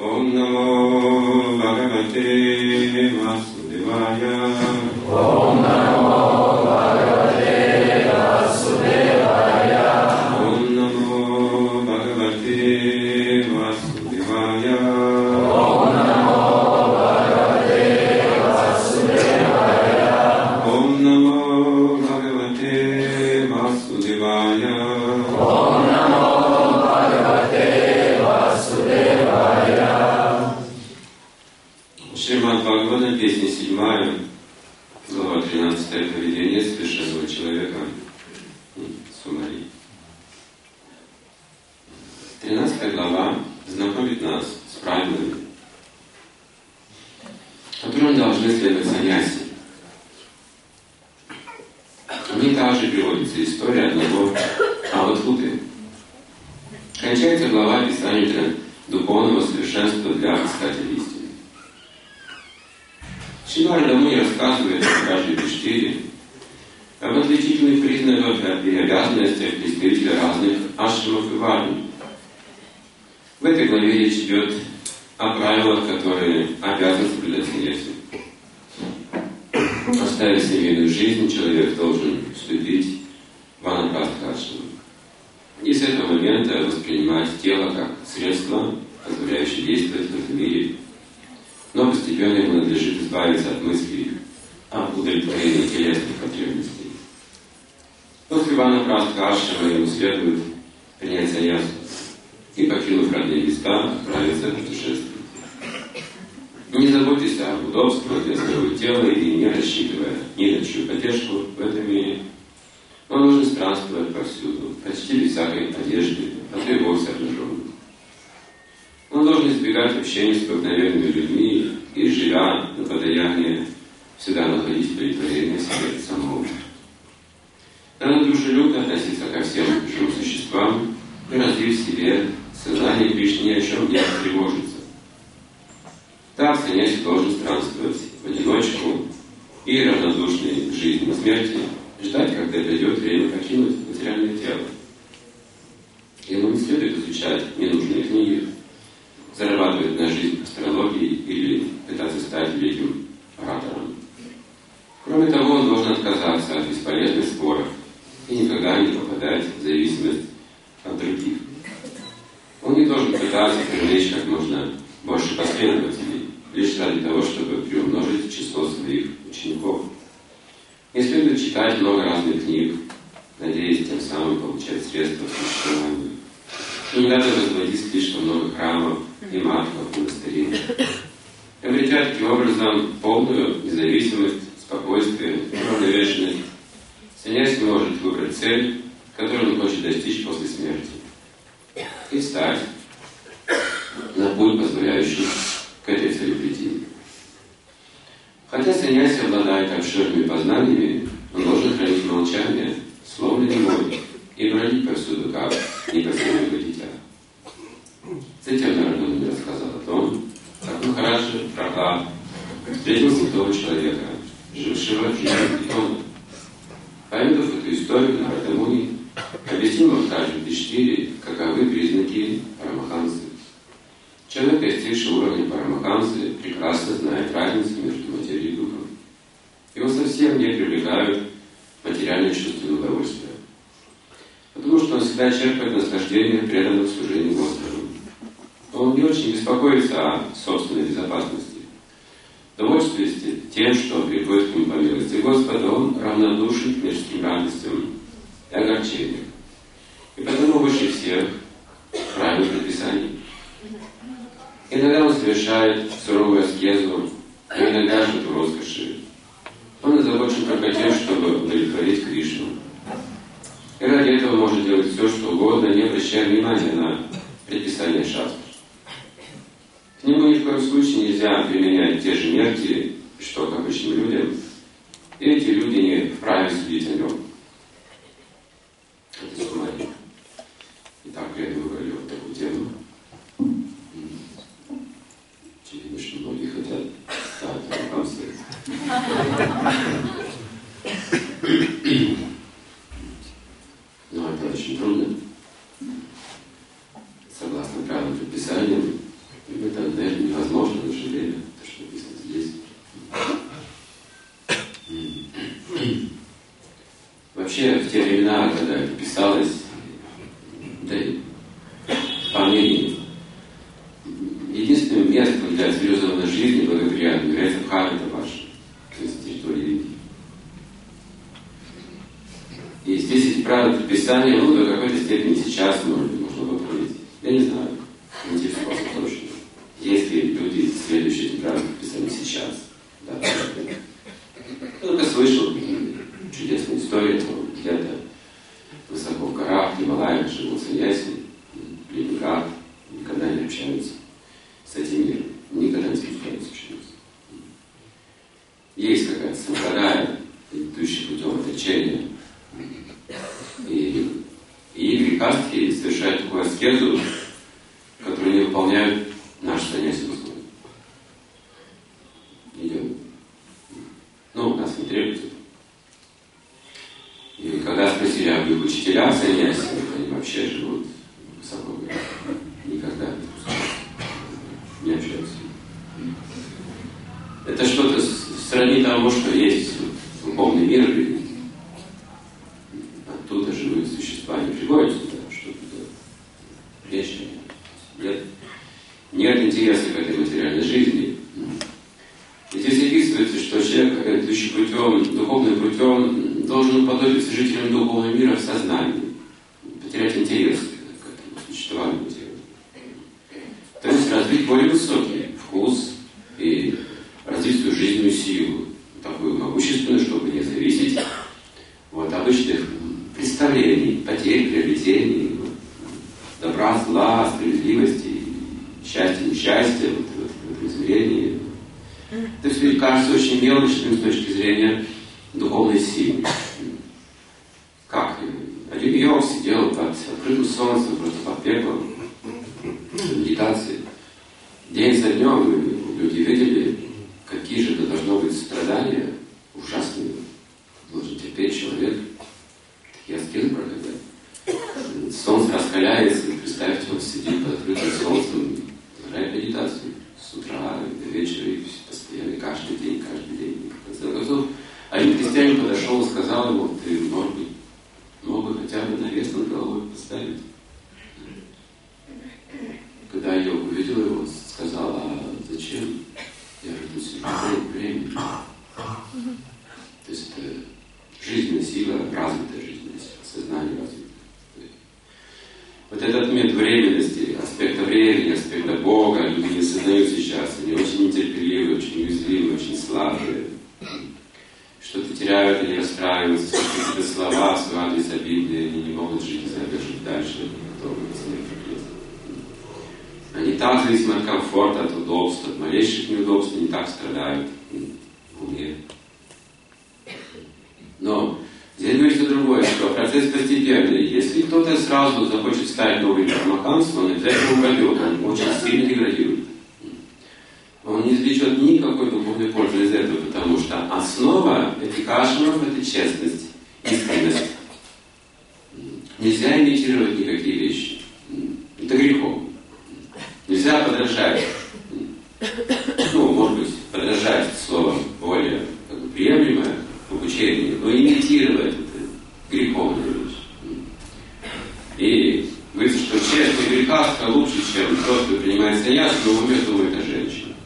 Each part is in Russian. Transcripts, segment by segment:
Om Namo Bhagavate Vasudevaya. Om Namo Bhagavate Vasudevaya. Om Namo Bhagavate Vasudevaya. Om Namo Bhagavate Vasudevaya. Om Namo Bhagavate Vasudevaya. Om Namo Bhagavate Vasudevaya. Шримад Бхагаватам, песня 7, глава 13, поведение совершенного человека. Сумари. 13 глава знакомит нас с правилами, которым должны следовать саньяси. В ней также приводится история одного Аватхуты. Кончается глава описанием духовного совершенства для искателей истины. Шрила Радамуни рассказывает о каждой Юдхиштире, об отличительных признаках и обязанностях представителей разных ашрамов и варн. В этой главе речь идет о правилах, которые обязан соблюдать саньяси. Оставив семейную жизнь, человек должен вступить в ванапрастха-ашраму. И с этого момента воспринимать тело как средство, позволяющее действовать в этом мире. Но постепенно ему надлежит избавиться от мыслей об удовлетворении телесных потребностей. После ванапрастха-ашрама ему следует принять саньясу и, покинув родные места, отправиться в путешествие. Не заботьтесь об удобствах для своего тела и не рассчитывая ни на чью поддержку в этом мире. Он должен странствовать повсюду, почти без всякой одежды, а то и вовсе обнаженным. Он должен избегать общения с обыкновенными людьми и, живя на подаяние, всегда находить удовлетворение себе самого. Надо дружелюбно относиться ко всем живым существам и развив в себе сознание Кришны, ни о чем не тревожиться. Так саньяси должен странствовать в одиночку и равнодушный к жизни и смерти, ждать, когда придет время покинуть материальное тело. Ему не следует изучать ненужные книги, зарабатывать на жизнь астрологией или пытаться стать великим оратором. Кроме того, он должен отказаться от бесполезных споров и никогда не попадать в зависимость от других. Он не должен пытаться привлечь как можно больше последователей, лишь ради того, чтобы приумножить число своих учеников. Не следует читать много разных книг, надеясь тем самым получать средства к существованию. И не надо возводить слишком много храмов и матхов, монастырей. Обретя таким образом полную независимость, спокойствие и уравновешенность, саньяси может выбрать цель, которую он хочет достичь после смерти, и встать на путь, позволяющий к этой цели прийти. Хотя саньяси обладает обширными познаниями, он должен хранить молчание, словно немой, и бродить повсюду, как непоседливое дитя. Затем Нарада рассказал о том, как Махараджа Прахлад встретил святого человека, жившего в жизни питона. Поведав эту историю, Нарада Муни объяснил Махараджу Юдхиштире, каковы признаки парамахамсы. Человек, достигший уровня парамахамсы, прекрасно знает разницу между материей и духом. Его совсем не привлекают материальные чувственные удовольствия, потому что он всегда черпает наслаждение преданного служения Господу. Он не очень беспокоится о собственной безопасности. Довольствуясь тем, что приходит к нему по милости Господа, он равнодушен к мирским радостям и огорчениям. И потому выше всех правил предписаний. Иногда он совершает суровую аскезу, а иногда живет в роскоши. Он озабочен только тем, чтобы удовлетворить Кришну. И ради этого может делать все, что угодно, не обращая внимания на предписания шастры. К нему ни в коем случае нельзя применять те же мерки, что к обычным людям, и эти люди не вправе судить о нем. Это суммарий. Итак, я выбрали вот такую тему. Очевидно, что многие хотят стать парамахамсой. Но это очень трудно. Согласно правилам предписаниям, мы тогда рядом, является Бхарата ваша, то есть территория Индии. И здесь эти правила предписания, ну, до какой-то степени сейчас, может быть, можно выполнить. Я не знаю, найти способ точно. Если люди следуют этим правилам предписания сейчас, да. Я только слышал чудесную историю, что где-то высоко в горах, в Гималаях живут саньяси, племена, никогда не общаются с этим миром, никогда не спускаются общаются. Есть какая-то сампрадая, идущая путем отречения. И грехастхи совершают такую аскезу, которую не выполняют наши саньяси условия. Идем. Ну, у нас не требуется. И когда спросили об их учителях саньяси, они вообще живут высоко в горах. Никогда не спускаются. Не общаются. Это что-то сродни тому, что есть духовный мир, и оттуда живые существа не приходят сюда, что-то вечное. Нет интереса к этой материальной жизни. И здесь описывается, что человек, идущий путем, духовным путем, должен уподобиться жителям духовного мира в сознании, потерять интерес к этому существованию тела. То есть развить более высокий вкус и развить свою жизненную силу, такую могущественную, чтобы не зависеть от обычных представлений, потерь, приобретений, добра, зла, справедливости, счастья, несчастья, в этом измерении. Это все кажется очень мелочным с точки зрения духовной силы. Как? Один йог сидел под открытым солнцем, просто под пеплом, в медитации. День за днем люди видели, какие же это должно быть страдания ужасные. Должен терпеть человек. Такие аскезы проходят. Солнце раскаляется, и представьте, он сидит под открытым солнцем, продолжает медитацию с утра до вечера, и постоянно, каждый день. В конце концов, один крестьянин подошел и сказал ему: ты, может быть, мог бы хотя бы навес над головой поставить? Когда я увидел его, сказал: а зачем? Я же тут сижу времени. То есть это жизненная сила, развитая жизненная сила, сознание развитое. Вот этот момент временности, аспекта времени, аспекта Бога, люди не осознают сейчас. Они очень нетерпеливы, очень уязвимы, очень слабые. Что-то теряют, они расстраиваются, какие-то слова в свой адрес обидные, они не могут жить, не знаю, как жить дальше, готовы к смерти. Они так зависимы от комфорта, от удобства, от малейших неудобств, они так страдают в уме. Но здесь говорится другое, что процесс постепенный. Если кто-то сразу захочет стать новым парамахамсом, он обязательно упадет, он очень сильно деградирует. Он не извлечет никакой духовной пользы из этого, потому что основа этих ашрамов – это честность, искренность. Нельзя имитировать никакие вещи. Это грехом. Нельзя подражать. Ну, может быть, подражать словом более приемлемое в учении, но имитировать это греховная вещь. И говорится, что честный грехастха лучше, чем тот, кто принимает саньясу, но в уме думает о женщине.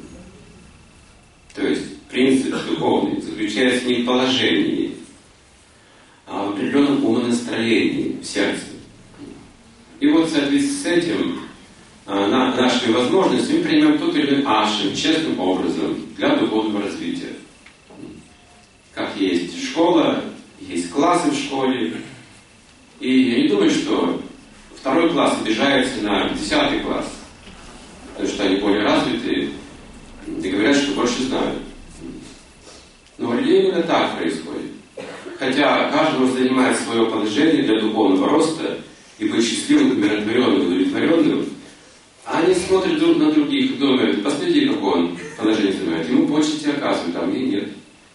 То есть принцип духовный заключается не в положении, а в определенном умонастроении в сердце. И вот в соответствии с этим нашими возможностями мы принимаем тот или иной ашрам честным образом для духовного развития. Как есть школа, есть классы в школе. И я не думаю, что второй класс обижается на 10 класс, потому что они более развитые и говорят, что больше знают. Но в религии именно так происходит. Хотя каждый занимает свое положение для духовного роста и быть счастливым, умиротворенным, удовлетворенным, а они смотрят друг на других и думают: посмотрите, какое он положение занимает. Ему почти оказывают, а мне нет.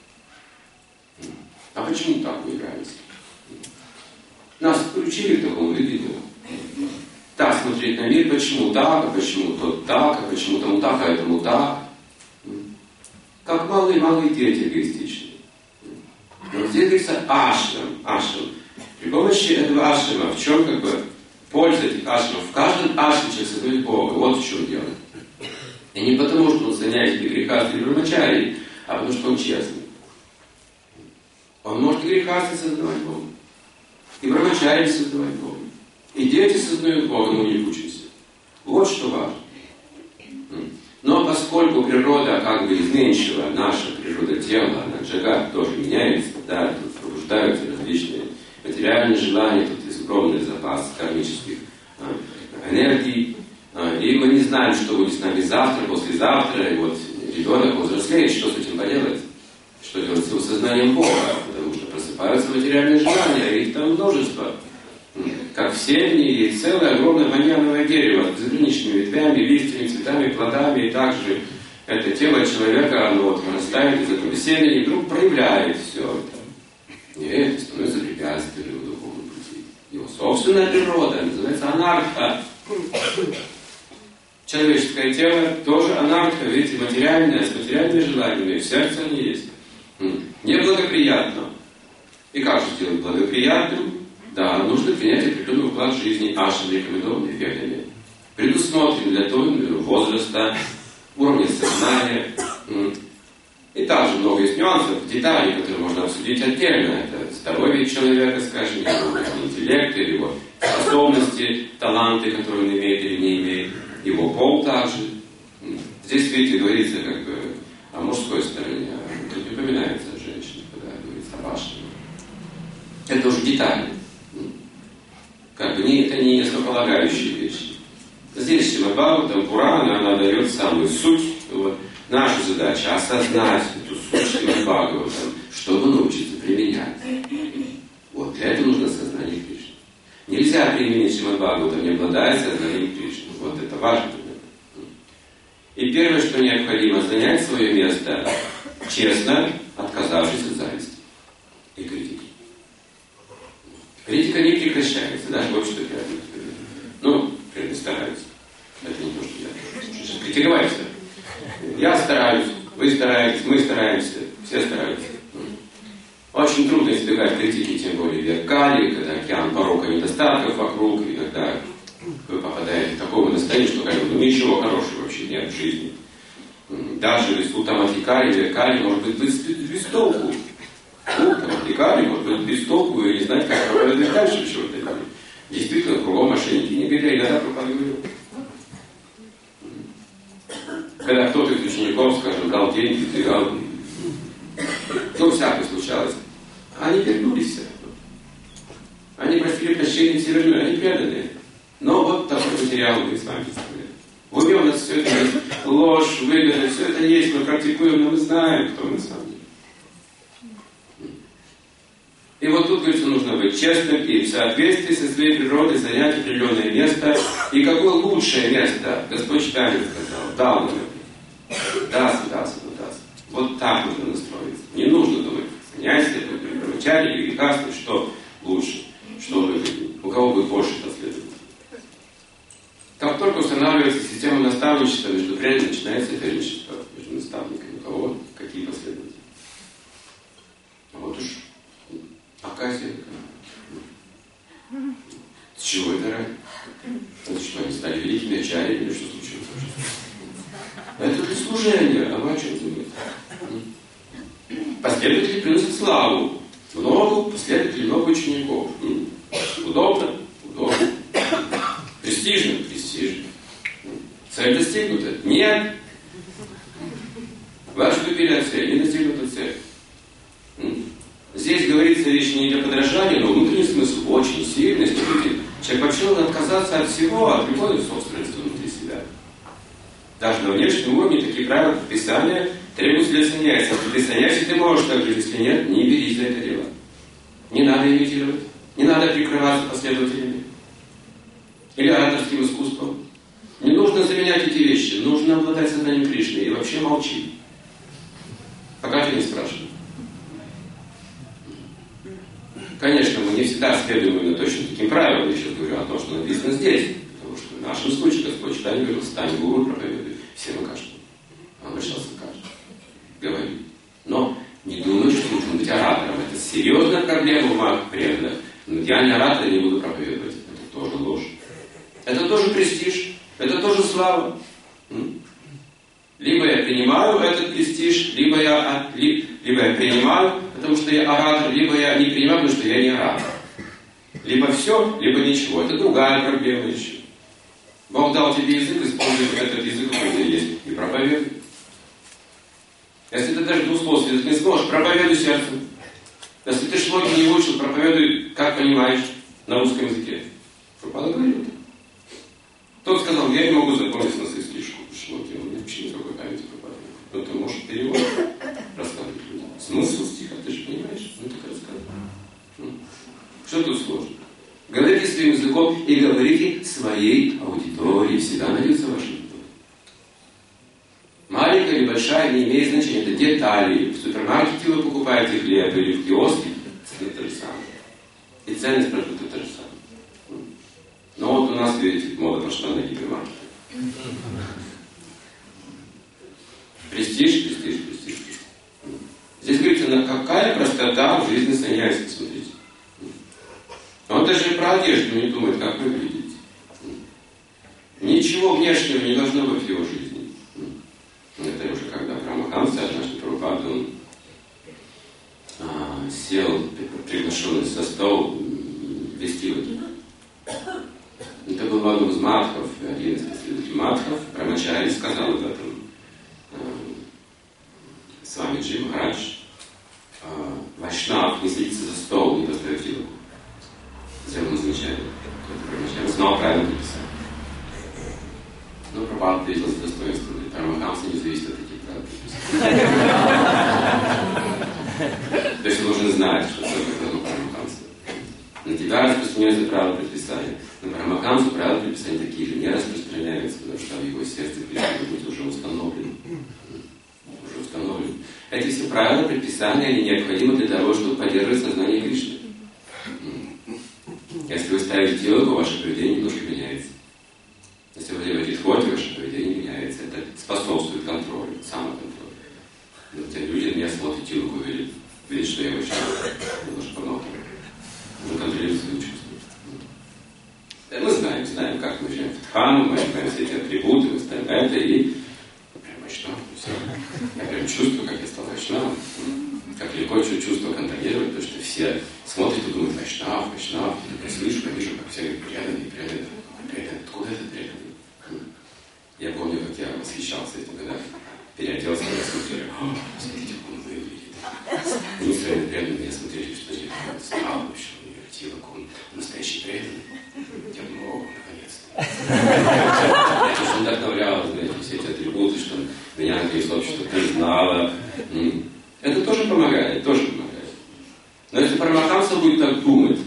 А почему так вы играете? Нас учили к такому видению. Так смотреть на мир, почему так, а почему тот так, а почему тому так, а этому так. Как малые дети эгоистичны. Но здесь говорится ашрам. При помощи этого ашрама, в чем как бы польза этих ашрамов? В каждом ашраме человек создает Бога. Вот в чем дело. И не потому, что он склоняется к грехастству или брамачарии, а потому, что он честный. Он может и грехастство создавать Бога, и брамачарии создавать Бога, и дети создают Бога, но не учатся. Вот что важно. Но поскольку природа как бы изменчива, наша природа тела, она джагат тоже меняется, да, тут пробуждаются различные материальные желания, тут есть огромный запас кармических энергий, и мы не знаем, что будет с нами завтра, послезавтра, и вот ребенок взрослеет, что с этим поделать? Что делать с его сознанием Бога? Потому что просыпаются материальные желания, их там множество. Как в семени, есть целое огромное баньяновое дерево с заграничными ветвями, листьями, цветами, плодами, и также это тело человека, оно вот вырастает из этого семени и вдруг проявляет все это. И это становится препятствием его духовному пути. Его собственная природа называется анарха. Человеческое тело тоже анарха, видите, материальное, с материальными желаниями, в сердце они есть. Неблагоприятно. И как же сделать благоприятным? Да, нужно принять определенный уклад жизни ашем рекомендованный ведами. Предусмотрен для того возраста, уровня сознания. И также много есть нюансов, деталей, которые можно обсудить отдельно. Это здоровье человека, скажем, его интеллект, его способности, таланты, которые он имеет или не имеет, его пол также. Здесь, видите, говорится как бы о мужской стороне, а тут не упоминается о женщине, когда говорится о вашем. Это уже детали. Как бы это не основополагающие вещи. Здесь Шримад-Бхагаватам, Пурана, она дает самую суть. Вот. Наша задача осознать эту суть Шримад-Бхагаватам, чтобы научиться применять. Вот для этого нужно сознание Кришны. Нельзя применить Шримад-Бхагаватам, не обладая сознанием Кришны. Вот это важно. И первое, что необходимо, занять свое место честно, отказавшись от зависти и критики. Критика не прекращается, даже в обществе преданных. Ну, стараются. Это не то, что я. Критиковать все. Я стараюсь, вы стараетесь, мы стараемся, все стараются. Очень трудно избегать критики, тем более век Кали, когда океан порока и недостатков вокруг, и когда вы попадаете в такое состояние, что как бы, ничего хорошего вообще нет в жизни. Даже Сутамати Кали, век Кали может быть без толку. Лекарь, может быть, без толку и не знать, как проповедовать дальше чего-то. Действительно, кругом мошенники, не беда, иногда проповедую. Когда кто-то из учеников, скажем, дал деньги, сбегал, то всякое случалось. Они вернулись все. Они просили прощения, все вернули, они преданные. Но вот такой материал мы с вами представляем. В уме у нас все это есть, ложь, выгода, все это есть, мы практикуем, но мы знаем, кто мы на самом деле. И вот тут, говорится, нужно быть честным и в соответствии со своей природой занять определенное место. И какое лучшее место, Господь Читание сказал, дал нам это. Даст. Вот так нужно настроиться. Не нужно думать, занятие, брамачарья или грехастство, что лучше, что выгоднее, у кого будет больше последователей. Как только устанавливается система наставничества между преданными, начинается соперничество между наставниками. У кого какие последователи. А вот уж оказия. С чего это ради? Это что, они стали великими ачарьями или что случилось? Это для служения, а вы о чем думаете? Последователи приносят славу. Много последователей, много учеников. Удобно? Удобно. Престижно? Престижно. Цель достигнута? Нет. Вы отступили от цели, не достигнута цель. Здесь говорится вещь не для подражания, но внутренний смысл очень сильный. Смотрите, человек вообще должен отказаться от всего, от любой собственности внутри себя. Даже на внешнем уровне такие правила предписания требуются для саньяси. Если ты саньяси, ты можешь так жить, если нет, не берись за это дело. Не надо имитировать, не надо прикрываться последователями или ораторским искусством. Не нужно заменять эти вещи, нужно обладать сознанием Кришны и вообще молчи. Пока ты не спрашиваешь. Конечно, мы не всегда следуем именно точно таким правилам. Я сейчас говорю о том, что написано здесь. Потому что в нашем случае Господь Читание говорил, стань гуру, проповедуй всем и каждому. Он обращался к каждому. Говорит. Но не думайте, что нужно быть оратором. Это серьезная проблема в умах преданных. Но я не оратор, не буду проповедовать. Это тоже ложь. Это тоже престиж. Это тоже слава. Либо я принимаю этот престиж, либо я принимаю, потому что я оратор, либо я не принимаю, потому что я не оратор. Либо все, либо ничего. Это другая проблема еще. Бог дал тебе язык, используй этот язык, который есть, и проповедуй. Если ты даже двусловие не сможешь, проповедуй сердцем. Если ты шлоки не выучил, проповедуй, как понимаешь, на русском языке. Прабхупада говорил. Тот сказал, я не могу запомнить на свой шлоки, у меня вообще никакой памяти Прабхупада. Но ты можешь перевод рассказывать людям. Смысл стиха, ты же понимаешь? Ну так рассказывай. Что тут сложно? Говорите своим языком и говорите своей аудитории. Всегда найдется ваша аудитория. Маленькая или большая не имеет значения. Это детали. В супермаркете вы покупаете хлеб или в киоске. Это то же самое. И ценность продукта то же самое. Но вот у нас, видите, мода пошла на гипермаркет. Престиж, престиж, престиж. Здесь говорится, какая простота в жизни саньяси, смотрите. Он даже про одежду не думает, как выглядеть. Ничего внешнего не должно быть в его жизни. Это уже когда Парамахамса, однажды Прабхупада, он сел, приглашенный за стол, вести вот. Это был один из матхов, один из последователей матхов, Брамачари сказал об этом Свамиджи Махарадж. Вайшнав не садится за стол, не достает вилку. Сделано замечание. Он знал правильно написать. Но Прабхупада ответил с достоинством. Парамахамса не зависит от таких правил предписаний. То есть он должен знать, что это Парамахамса. На тебя распространяются правила предписания. На Парамахамсу правила предписания такие же не распространяются, потому что в его сердце прежде быть уже установлен. Уже установлен. Эти все правила предписания, они необходимы для того, чтобы поддерживать сознание Кришны. Если вы ставите тело, то ваше поведение немножко меняется. Если вы делаете хвоти, ваше поведение меняется. Это способствует контролю, самоконтролю. Но те люди меня смотрят телку, видят, что я вайшнав, немножко много. Мы контролируем свои чувства. Мы знаем, как мы живем в дхану, мы знаем все эти атрибуты, мы ставим это и прям вайшнав. Я прям чувствую, как я стал вайшнавом. Как легко чувство контролировать, потому что все смотрят и думают, вайшнав, вайшнав. Я слышу, я вижу, как все говорят, преданный. Откуда это преданный? Я помню, как я восхищался этим, когда переоделся, я смотрел, смотрите, как он выглядит. Они своими преданными меня смотрели, что я стал вообще, у него тело, он настоящий преданный. Я думал, наконец-то. Я тоже вдохновлял, знаете, все эти атрибуты, что меня наконец общество признало. Это тоже помогает, Но если Парамахамса будет так думать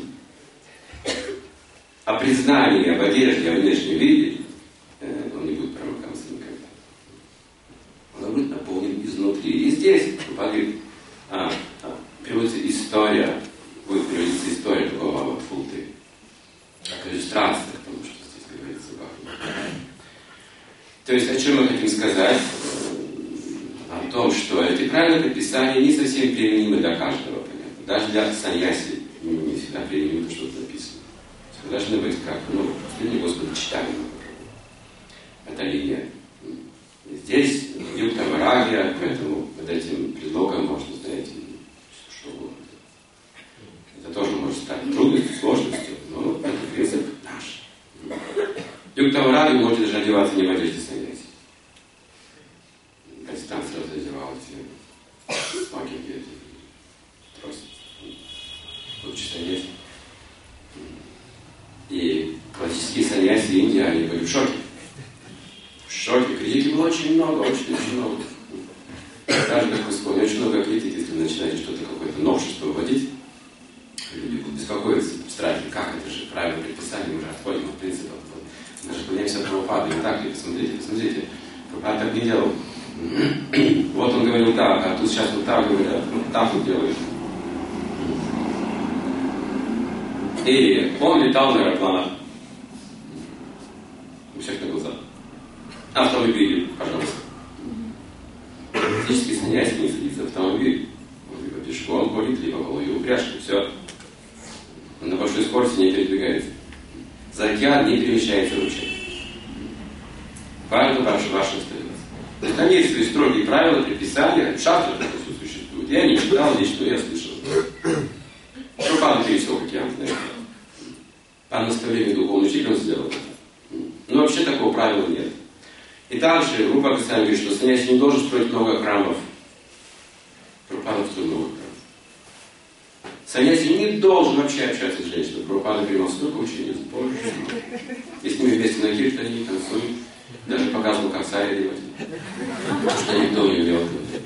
о признании, об одежде, о внешнем виде, он не будет Парамахамсой никогда. Он будет наполнен изнутри. И здесь приводится история, будет приводиться история такого вот фулты, как иллюстрация к тому, что здесь говорится об Бхагавадгите. То есть, о чем мы хотим сказать? О том, что эти правила предписания не совсем применимы для каждого, понятно. Даже для саньяси не всегда применимо то, что тут написано. Вы должны быть как, последний Господа читаем. Это линия. Здесь юкта варагья, поэтому под этим предлогом можно, знаете, что угодно. Это тоже может стать трудностью, сложностью, но это принцип наш. Юкта варагья может даже одеваться не в одежде саньяси. Там сразу одевал эти смокинги, эти трости. Тут саньяси. И классические саньяси Индии, они были в шоке. В шоке. Критики было очень много, очень много. Даже, как вы вспомните, очень много критики, если вы начинаете что-то, какое-то новшество вводить, люди будут беспокоиться в страхе, как это же правильное предписание, мы же отходим от принципа. Мы же отклоняемся от Прабхупады, не так ли? Посмотрите. Прабхупада так не делал. Вот он говорил так, а тут сейчас вот так говорят, так вот делаешь. И он летал на аэропланах. У всех на глазах. Автомобили, пожалуйста. Физически саньяси не садится в автомобиль. Он либо пешком ходит, либо в голове упряжки. Все. Он на большой скорости не передвигается. За океан не перемещается вообще. Поэтому ваша остается. Там есть строгие правила, предписания, в шастрах это все существует. Я не читал здесь, но я слышал. Прабхупада пересек океан, знаете. По наставлению духовного учителя он сделал это. Но вообще такого правила нет. И также Рупа Госвами говорит, что саньяси не должен строить много храмов. Прабхупада строил много храмов. Саньяси не должен вообще общаться с женщиной. Прабхупада принимал столько учений, позже. И с ними вместе на киртане, танцуем. Даже показывал, как сари делать. Что никто не умел.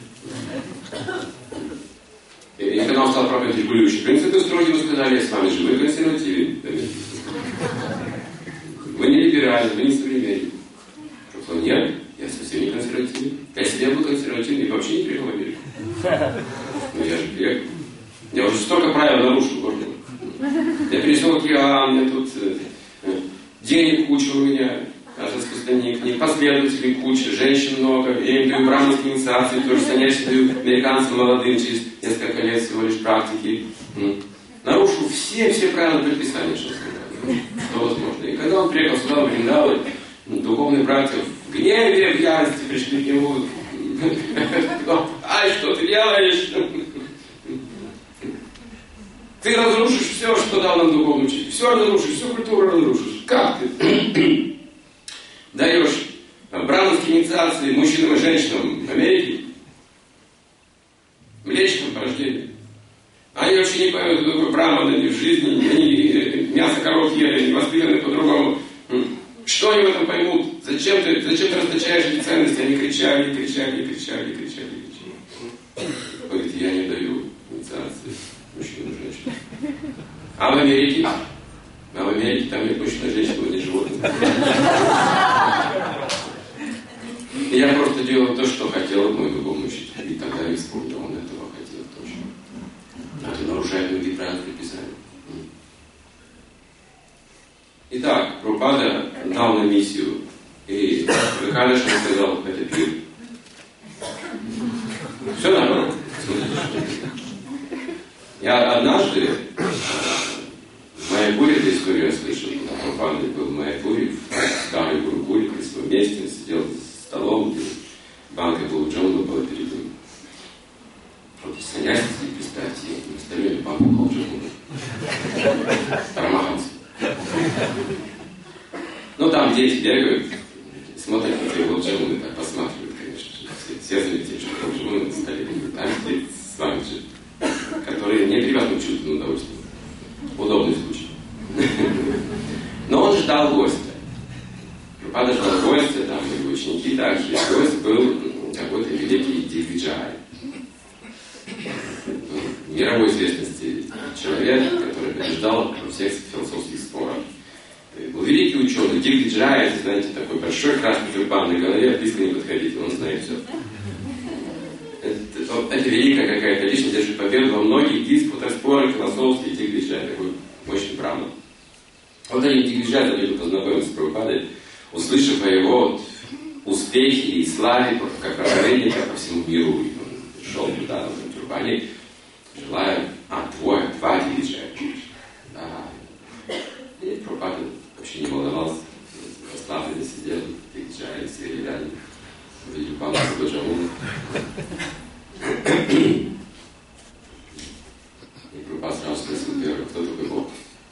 И когда он стал проповедовать регулирующие принципы строгие, мы сказали, с вами же вы консервативны. Вы не либеральны, вы не современны. Что нет, я совсем не консервативный. Я себе был консервативный и вообще не приехал в Америку. Но я же приехал. Я уже столько правил нарушил, боже мой. Я пересел океан, я тут денег куча у меня, распространений, последователей куча, женщин много, я им даю браманские инициации, тоже саньяси даю американцам молодым через несколько лет всего лишь практики. Нарушу все правила предписания, что возможно. И когда он приехал сюда, в Вриндаван, духовные братья в гневе, в ярости пришли к нему. Ай, что ты делаешь? Ты разрушишь все, что дал нам духовный учитель. Все разрушишь, всю культуру разрушишь. Как ты даешь браманские инициации мужчинам и женщинам в Америке? Млечным по рождению. Они вообще не поймут, что такое браман, они в жизни, они мясо коров ели, не воспитаны по-другому. Что они в этом поймут? Зачем ты расточаешь эти ценности? Они кричали. Говорит, я не даю инициации мужчинам и женщинам. А в Америке там нет мужчин и женщин, но не животных. И я просто делал то, что хотел мой духовный учитель. И тогда я исполнил, он этого хотел точно. А ты нарушаешь другие правила предписания. Итак, Прабхупада дал на миссию. И Вихаляша сказал, это пир. Все нормально. Я однажды в Майяпуре, эту историю я слышал, когда Прабхупада был в Майяпуре, в старой Гурукуле, при своем месте, сидел за столом, где банка Балуджона была перед ним. Вот из саньяси, представьте, на столе банка Балуджона. Парамаханс. Ну там дети бегают, смотрят на эти Балуджоны, так посматривают, конечно же. Все заметили, что Балуджоны на столе. Там сидит Свамиджи, который не привязан к чувственному удовольствию. Удобный случай. Но он ждал гостя. Прабхупада ждал гостя, там были ученики также. И гость был какой-то великий Дигвиджай. Мировой известности человек, который побеждал во всех философских спорах. Был великий ученый. Дигвиджай, это, знаете, такой большой красный тюрбан на голове, близко не подходите, он знает все. Это великая какая-то личность, держит победу во многих диспутах, спорах, философских, Дигвиджай, такой мощный браман. Вот они Дигвиджай забили познакомиться с Прабхупадой, услышав о его успехе и славе, как проповедника по всему миру. И он шел туда, на этом тюрбане, желая, два Дигвиджая. Да. И Прабхупада вообще не волновался, расслабленно сидел, Дигвиджай, сидели рядом. Видели панку до Джамуна. И Прабхупада сразу спросил первого, кто такой Бог?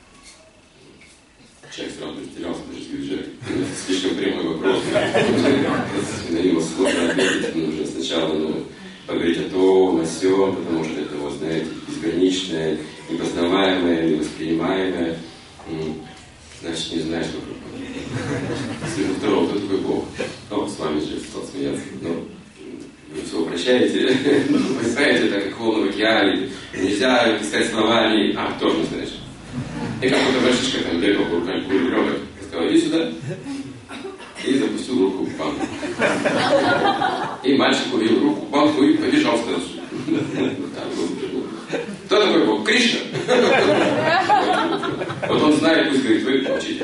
Человек сразу растерялся, даже Дигвиджай. Слишком прямой вопрос. На него сложно ответить. Нужно сначала поговорить о том, о сём, потому что это, вот, знаете, безграничное, непознаваемое, невоспринимаемое. Значит, не знаешь, что Прабхупада. Если второго, кто такой Бог? Ну, с вами же стал смеяться. Ну, вы все упрощаете. Вы знаете, это как волны в океане. Нельзя писать словами. А, тоже не знаешь. И какой-то мальчишка там бегал по рукам ребенок. Сказал, иди сюда. И запустил руку в банку. И мальчик увидел руку в банку и побежал сразу. Кто такой Бог? Кришна. Вот он знает, пусть говорит, вы молчите.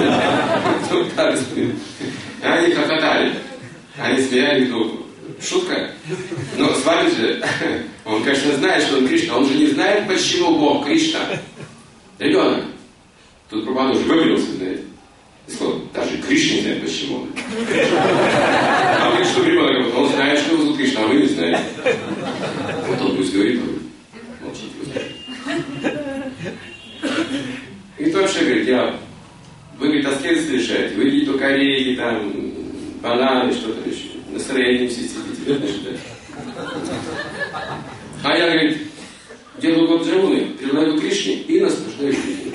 Они хохотали. Они смеялись, шутка. Но с вами же, он, конечно, знает, что он Кришна, он же не знает, почему Бог Кришна. Ребенок. Тут Прабхупада уже выпрямился, знаете. И сказал, даже Кришна не знает, почему. А вы что, ребенок? ребенок, он знает, что его зовут Кришна, а вы не знаете. Вот он пусть говорит, молчите, вы. И вообще говорит, вы, говорит, аскезы решаете, вы едите только орехи, там, бананы, что-то еще. Настроение все сидите. А я, говорит, делаю год джамуны, предлагаю Кришне и наслаждаюсь жизнью.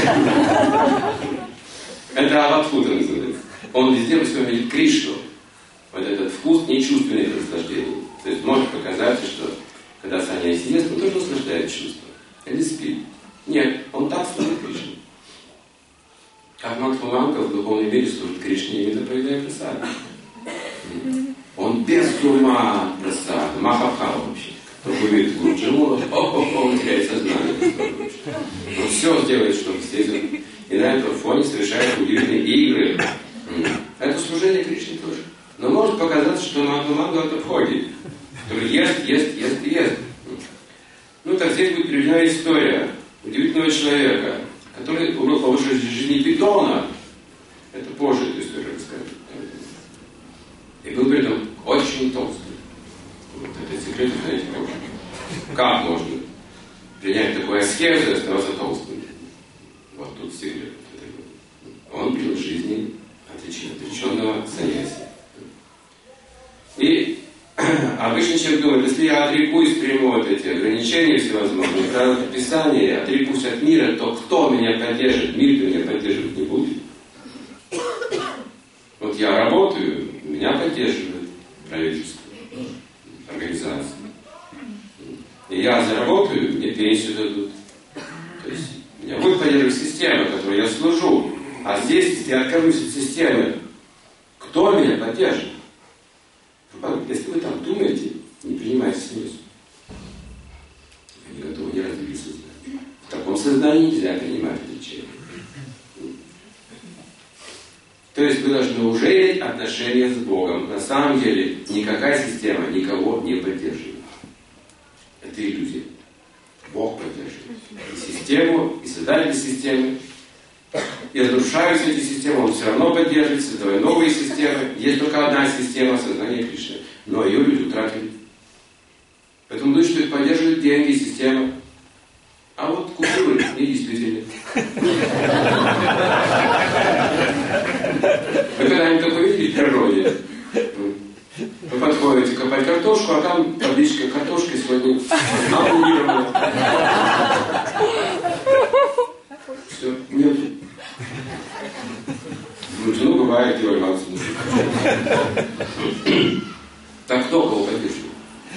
Это аватхута называется. Он везде во всем видит Кришну. Вот этот вкус нечувственных наслаждений. То есть может показаться, что когда саньяси ест, он тоже наслаждает чувством. Или спит. Нет, он так служит Кришне. Как Махаманка в духовном мире служит Кришне именно поедая прасаду. Он без ума прасаду, Махабхава вообще. Только увидит Гурджамула, он теряет сознание. Он все сделает, чтобы встретить. И на этом фоне совершает удивительные игры. Это служение Кришне тоже. Но может показаться, что Махаманга это входит. Который ест и ест. Ну так здесь будет приведена история удивительного человека, который умер по высшей жизни питона. Это позже эту историю расскажу. И был при этом очень толстый. Вот это секрет, знаете, как можно принять такую аскезу и оставаться толстым. Вот тут секрет. Он принял в жизни отреченного саньяси. И обычно человек думает, если я отрекусь, приму вот эти ограничения всевозможные, правила Писания, отрекусь от мира, то кто меня поддержит? Мир меня поддерживать не будет. Вот я работаю, меня поддерживает правительство, организация. И я заработаю, мне пенсию дадут. То есть меня будет поддерживать система, которой я служу. А здесь, если я откажусь от системы, кто меня поддержит? Если вы так думаете, не принимайте снизу. Вы не готовы не развить сознание. В таком сознании нельзя принимать лечение. То есть вы должны уже иметь отношения с Богом. На самом деле никакая система никого не поддерживает. Это иллюзия. Бог поддерживает. И систему, и создатель системы. И разрушаются эти системы, он все равно поддерживает, создавая новые системы. Есть только одна система сознания Кришны, но ее люди утратили. Поэтому думают, что их поддерживают деньги, система. А вот культуры не действительно. Вы когда-нибудь такое видели в природе? Вы подходите копать картошку, а там табличка «Картошка сегодня ампутирована». Все, нет. Ну, бывает, девальвация. Так кто кого поддерживает?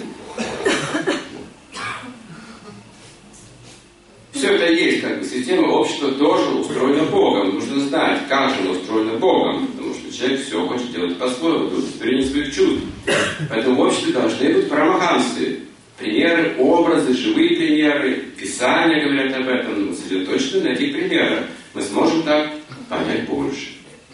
Все это есть, как бы, система общества тоже устроена Богом. Нужно знать, как же она устроена Богом. Потому что человек все хочет делать по-своему, удовлетворение своих чувств. Поэтому в обществе должны быть парамахансы. Примеры, образы, живые примеры, Писания говорят об этом, мы сосредоточены на этих примерах. Мы сможем так понять больше.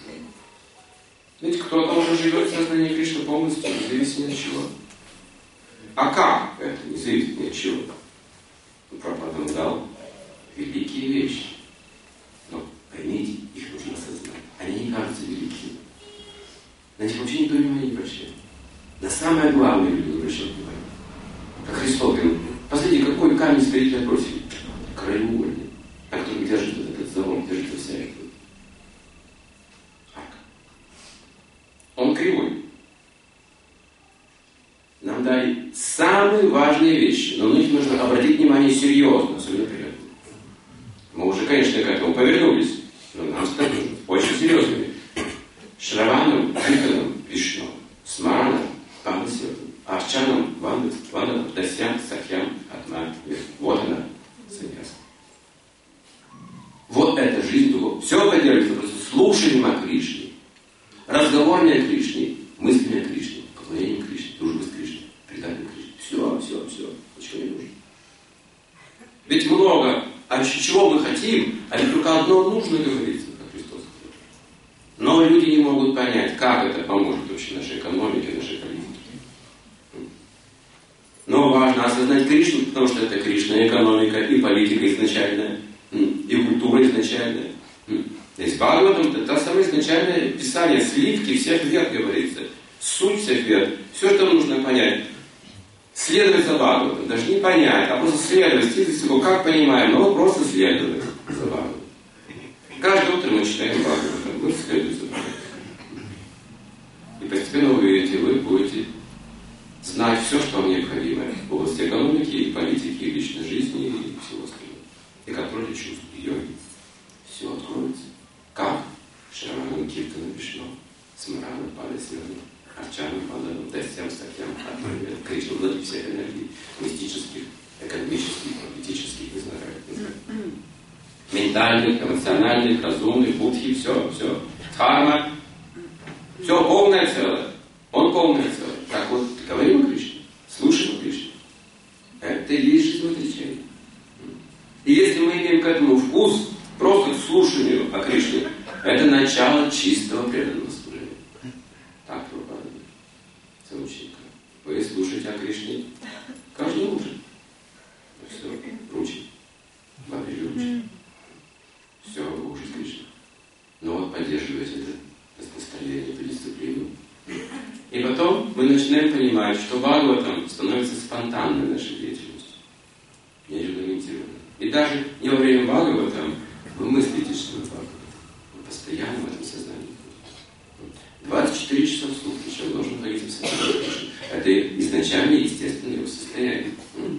Ведь кто-то уже живет в сознании Кришны полностью, независимо от чего. А как это, независимо от чего? Прабхупада нам дал великие вещи. Но поймите, их нужно осознать. Они не кажутся великими. На них вообще никто внимания не обращает. На самое главное люди не обращают внимания. Как Христос говорил, посмотрите, какой камень строители отбросили. Краеугольный, на котором держит вот этот завод, держится вся эта арка. Он кривой. Нам дали самые важные вещи, но на них нужно обратить внимание серьезно, особенно приятно. Мы уже, конечно, к этому повернулись, но нам стали очень серьезными. Шраванам, Киртанам, Вишну, Смаранам, Памасьевым, Арчанам, Ванданам, Дасям, Сахьям, Атма. Вот она, саньяса. Вот эта жизнь духовная. Все поддерживается просто слушанием о Кришне, разговорами о Кришне, мыслями о Кришне, поклонением Кришне, дружбой с Кришной, преданием Кришне. Все. Ничего не нужно. Ведь много, чего мы хотим, а ведь только одно нужно, говорится, как Христос говорит. Но люди не могут понять, как это поможет вообще нашей экономике, нашей политике. Но важно осознать Кришну, потому что это Кришна, экономика и политика изначальная, и культура изначальная. Здесь Бхагаватам — это та самая изначальное писание, сливки всех вед, говорится. Суть всех вед. Все, что нужно понять, следовать за Бхагаватом, даже не понять, а просто следовать, его как понимаем, но просто следовать за Бхагаватом. Каждое утро мы читаем Бхагаватам, мы следуем за Бхагаватом. И постепенно вы увидите, вы будете знать все, что вам необходимо в области экономики, и политики, и личной жизни, и всего остального. И контроля чувств, и йоги. Все откроется. Как? Шраванам Киртана Вишну, Смараном Падасиваном, Арчаном Паданом, Дастям Сакьям, Кришна, владыки всех энергий, мистических, экономических, политических, не знаю, ментальных, эмоциональных, разумных, будхи, все. Дхарма, все полное целое. Он полное целое. Так вот, говорим о Кришне, слушаем о Кришне. Это и есть жизнеотречение. И если мы имеем к этому вкус, просто к слушанию о Кришне, это начало чистого преданного служения. Так Прабхупада соученика. Вы слушаете о Кришне каждое утро. Все, ручи. Бабри ручи. Все, вы уже с Кришной. Но вот поддерживаете это настроение, эту дисциплину. И потом мы начинаем понимать, что Бхагаватам становится спонтанной нашей деятельностью. Не регламентированной. И даже не во время Бхагаватам вы мыслите, что вы Бхагаватам. Вы постоянно в этом сознании. 24 часа в сутки человек должен находиться в сознании. Это изначально естественное его состояние.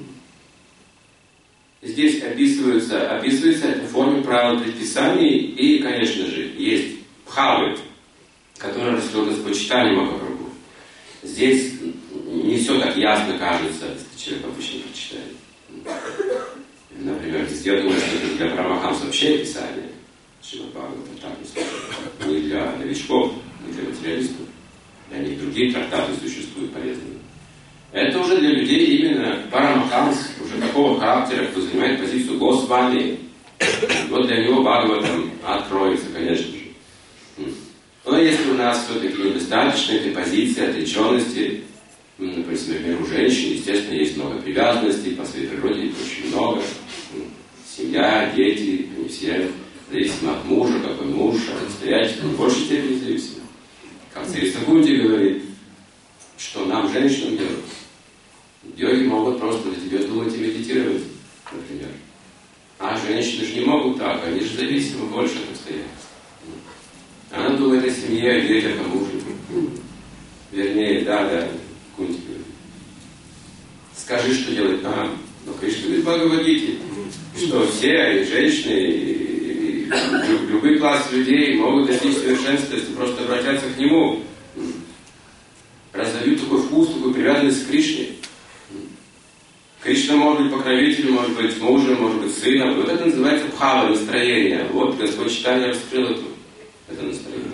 Здесь описывается это в форме правил предписаний, и, конечно же, есть бхавы, которые раскрыл Господь Чайтанья Махапрабху. Здесь не все так ясно кажется, если человек обычно прочитает. Например, здесь я думаю, что это для прамахамс вообще писание, Шримад Бхагаватам, так не для новичков, не для материалистов. Для них другие трактаты существуют полезные. Это уже для людей именно парамахамс, уже такого характера, кто занимает позицию Госвами. Вот для него Бхагаватам откроется, конечно же. Но если у нас все-таки недостаточно этой позиции, отреченности, например, у женщин, естественно, есть много привязанностей, по своей природе их очень много. Семья, дети, они все зависимы от мужа, какой муж, от обстоятельств, в большей степени зависимы. Как Сарисакунти говорит, что нам, женщинам, делать? Йоги могут просто для тебя думать и медитировать, например. А женщины же не могут так, они же зависимы больше от обстоятельств. Она думает о семье, о детях, о муже. Вернее, да, Кунти говорит. Скажи, что делать. Но Кришна говорит в Бхагавад-гите, что все, и женщины, и любой класс людей могут достичь совершенства, если просто обратятся к Нему. Разовьют такой вкус, такую привязанность к Кришне. Кришна может быть покровителем, может быть мужем, может быть сыном. Вот это называется бхава, настроение. Вот Господь Чайтанья раскрыл это настроение.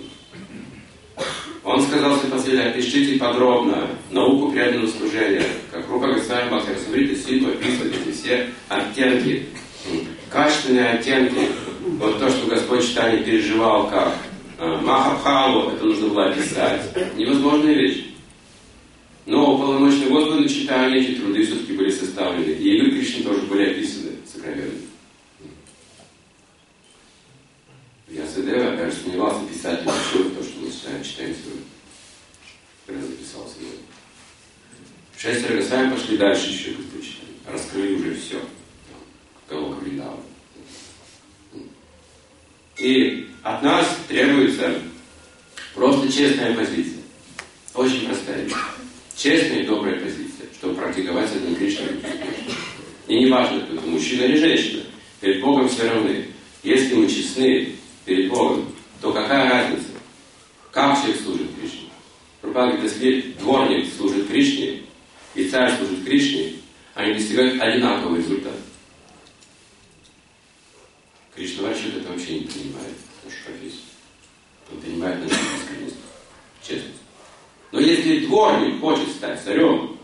Он сказал себе последнее: опишите подробно науку преданного служения. Как Рупа Госвами Бхактисамрита Синту описывает эти все оттенки, качественные оттенки. Вот то, что Господь Чайтанья переживал как Махабхаву, это нужно было описать. Невозможная вещь. Но у полномочного Господа Чайтаньи эти труды все-таки были составлены. И игры Кришны тоже были описаны сокровенно. Вьясадева, конечно, сомневался писать или все то, что мы читаем сегодня. Когда записал сегодня. 6 Госвами пошли дальше еще, Господь Чайтанья. Раскрыли уже все. Кого Вриндавана. И от нас требуется просто честная позиция. Очень простая вещь. Честная и добрая позиция, чтобы практиковать один Кришна. И не важно, кто это, мужчина или женщина. Перед Богом все равны. Если мы честны перед Богом, то какая разница? Как человек служит Кришне? Прабхупада говорит, если дворник служит Кришне и царь служит Кришне, они достигают одинакового результата. Кришна вообще это вообще не понимает, нашу профессию. Он понимает нашу искренность, честность. Но если дворник хочет стать царем,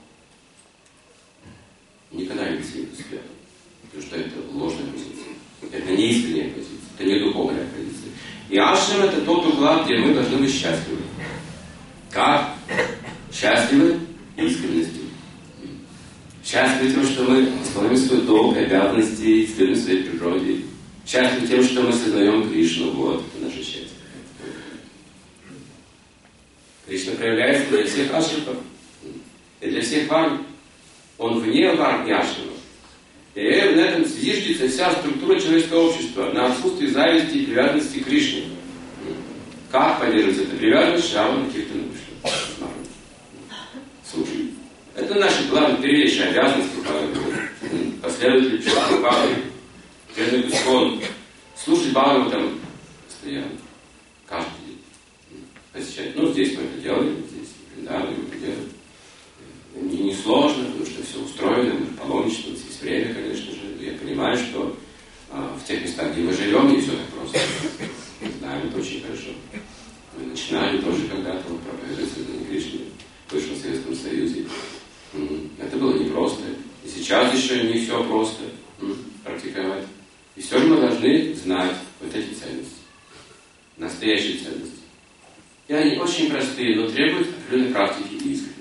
никогда не достигнет успеха. Потому что это ложная позиция. Это не искренняя позиция, это не духовная позиция. И ашрам — это тот уклад, где мы должны быть счастливы. Как? Счастливы искренностью. Счастливы тем, что мы исполняем свой долг, обязанности, следуем своей природе. Счастливы тем, что мы сознаем Кришну. Вот, это наше счастье. Кришна проявляется для всех ашрипов. И для всех варн. Он вне варн и ашрипов. И на этом зиждется вся структура человеческого общества, на отсутствии зависти и привязанности к Кришне. Как поддерживается эта привязанность? Шравана Киртана Вишну. Слушай. Это наша главная первейшая обязанность последователи Прабхупады, преданный Искон, слушать Бхагаватам постоянно, каждый день. Посещать. Ну, здесь мы это делаем, здесь мы это делаем. Не сложно, потому что все устроено, мы паломничество, есть время, конечно же. Я понимаю, что в тех местах, где мы живем, не все так просто. Мы знаем это очень хорошо. Мы начинали тоже когда-то проповедовать Сознание Кришны в бывшем Советском Союзе. Это было непросто. И сейчас еще не все просто практиковать. И все же мы должны знать вот эти ценности. Настоящие ценности. И они очень простые, но требуют определенной практики и искренности.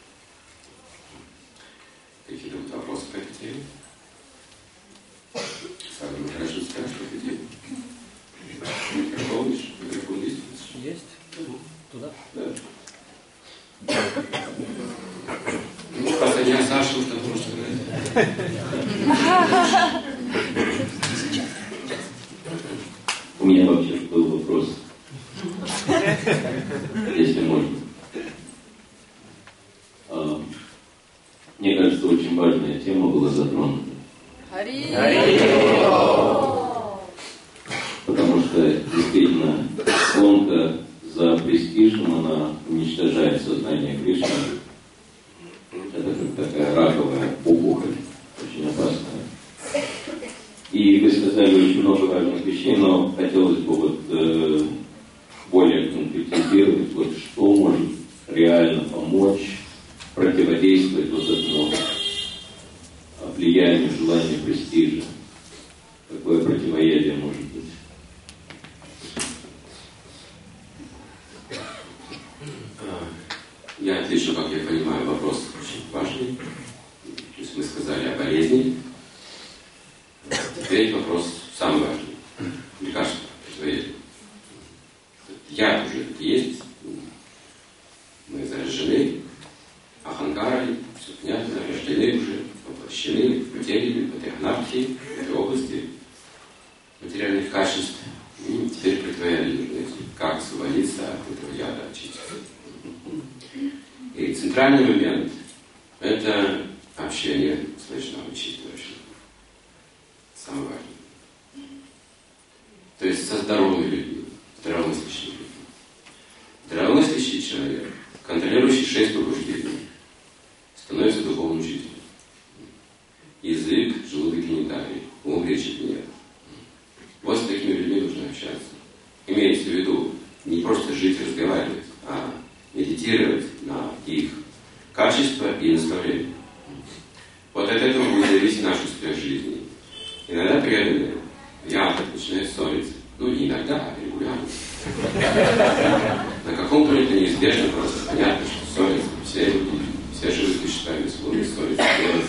Какие-то вот вопросы по этой теме? Сразу хорошо скажешь по этой теме. Микрофон есть? Есть. Туда? Да. Ну, последняя Саша уж там может говорить. У меня вообще был вопрос. Если можно. Мне кажется, очень важная тема была затронута. Потому что действительно гонка за престижем, она уничтожает сознание Кришны. Это как такая раковая опухоль, очень опасная. И вы сказали очень много важных вещей, но хотелось бы вот более конкретизировать, вот что может реально помочь противодействовать вот этому влиянию, желанию престижа. Какое противоядие может быть? Я отвечу, как я понимаю, вопрос очень важный. То есть мы сказали о болезни. Теперь вопрос самый важный. Лекарство, противоядие. Яд уже есть. Мы заражены. Аханкарой, все понятно, рождены уже, воплощены, потеряны в этой анархии, в этой области материальных качеств. И теперь противоядие нужно найти. Как освободиться от этого яда, очиститься. И центральный момент – это общение с Вайшнавой чистой вообще. Самое важное. То есть со здоровыми людьми, здравомыслящими людьми. Здравомыслящий человек, контролирующий 6 побуждений, становится духовным учителем. Язык, желудок, гениталии, ум, речь и гнев. Вот с такими людьми нужно общаться. Имеется в виду не просто жить и разговаривать, а медитировать на их качество и наставление. Вот от этого будет зависеть наш успех жизни. Иногда преданные, ярко начинают ссориться. Ну, не иногда, а регулярно. На каком-то это неизбежно, просто понятно, что ссорятся все люди, все живые существа, бесплодные ссорятся,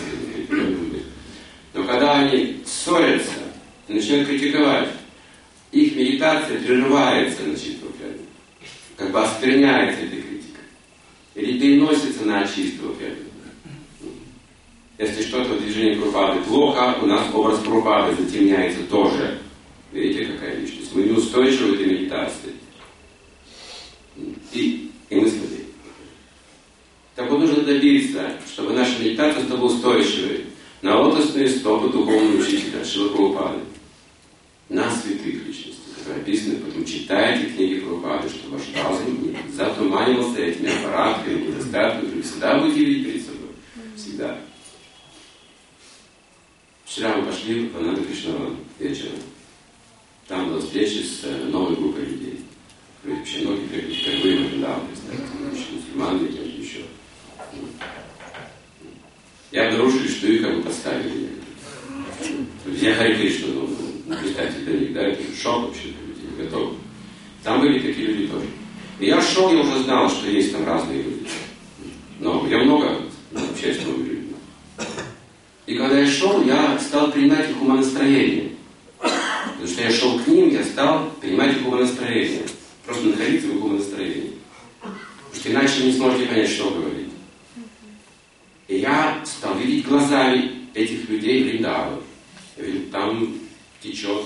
но когда они ссорятся и начинают критиковать, их медитация прерывается на чистого преданного. Как бы оскверняется этой критикой. Или переносится на чистого преданного. Если что-то в движении Прабхупады плохо, у нас образ Прабхупады затемняется тоже. Видите, какая вещь? То есть мы неустойчивы в этой медитации. И мы слабее. Так вот нужно добиться, чтобы наша медитация стала устойчивой на лотосные стопы духовного учителя Шрилы Прабхупады. На святых личностей, которые описаны, поэтому читайте книги Прабхупады, чтобы ваш разум не затуманивался этими аппаратами, недостатками, вы всегда будете видеть перед собой. Всегда. Вчера мы пошли в Ананда Кришнаван вечером. Там была встреча с новой группой людей. Вообще многие приехали впервые в Вриндаван, представьте, мусульмане и кем-то еще. И обнаружили, что их как бы поставили. Друзья Хари Кришна, представьте для них, да, это шок вообще для людей, готов. Там были такие люди тоже. И я шел, я уже знал, что есть там разные люди. Но я много общаюсь с новыми людьми. И когда я шел, я стал принимать их умонастроение. Потому что я шел к ним, я стал принимать их умонастроение. Просто находиться в их умонастроении. Потому что иначе вы не сможете понять, что говорить. И я стал видеть глазами этих людей Вриндавы. Я видел, там течет.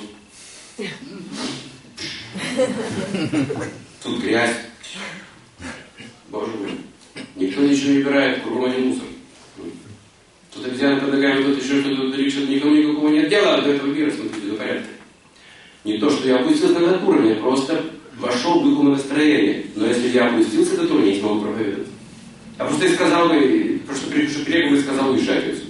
Тут грязь. Боже мой. Никто ничего не убирает, кругом один мусор. Тут обезьяны под ногами, тут еще что-то, тут что-то, никому никакого нет дела до этого мира, смотрите, до порядка. Не то, что я опустился на этот уровень, я просто вошел в духовное настроение. Но если я опустился до этого, я не смогу проповедовать. А просто я сказал бы, просто приехал и сказал, уезжайте отсюда.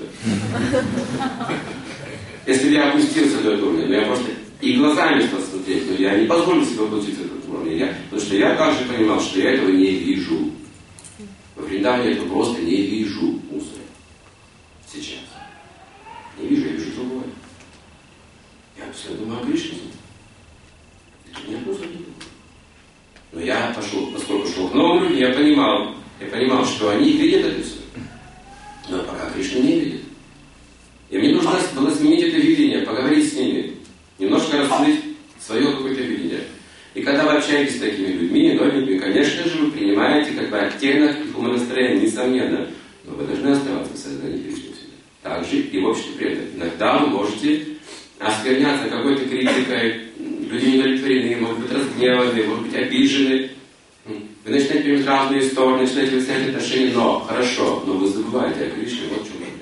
Если я опустился до этого уровня, но я просто и глазами стал смотреть, но я не позволил себе опуститься до этого уровня. Потому что я также понимал, что я этого не вижу. Во Вриндаване я этого просто не вижу мусора. Сейчас. Не вижу, я вижу другое. Я все думаю о Кришне. Это не мусор не было. Но я пошел, поскольку шел к новым людям, я понимал, что они видят это все. Но пока Кришна не видит. И мне нужно было сменить это видение, поговорить с ними, немножко раскрыть свое какое-то видение. И когда вы общаетесь с такими людьми, новенькими, конечно же, вы принимаете как бы оттенок их умонастроения, несомненно. Но вы должны оставаться в сознании Кришны всегда. Также и в обществе преданных. Иногда вы можете оскверняться какой-то критикой, люди недовлетворены, могут быть разгневаны, могут быть обижены. Вы начинаете принимать разные стороны, начинаете выяснять отношения, но хорошо, но вы забываете о Кришне, вот в чем проблема.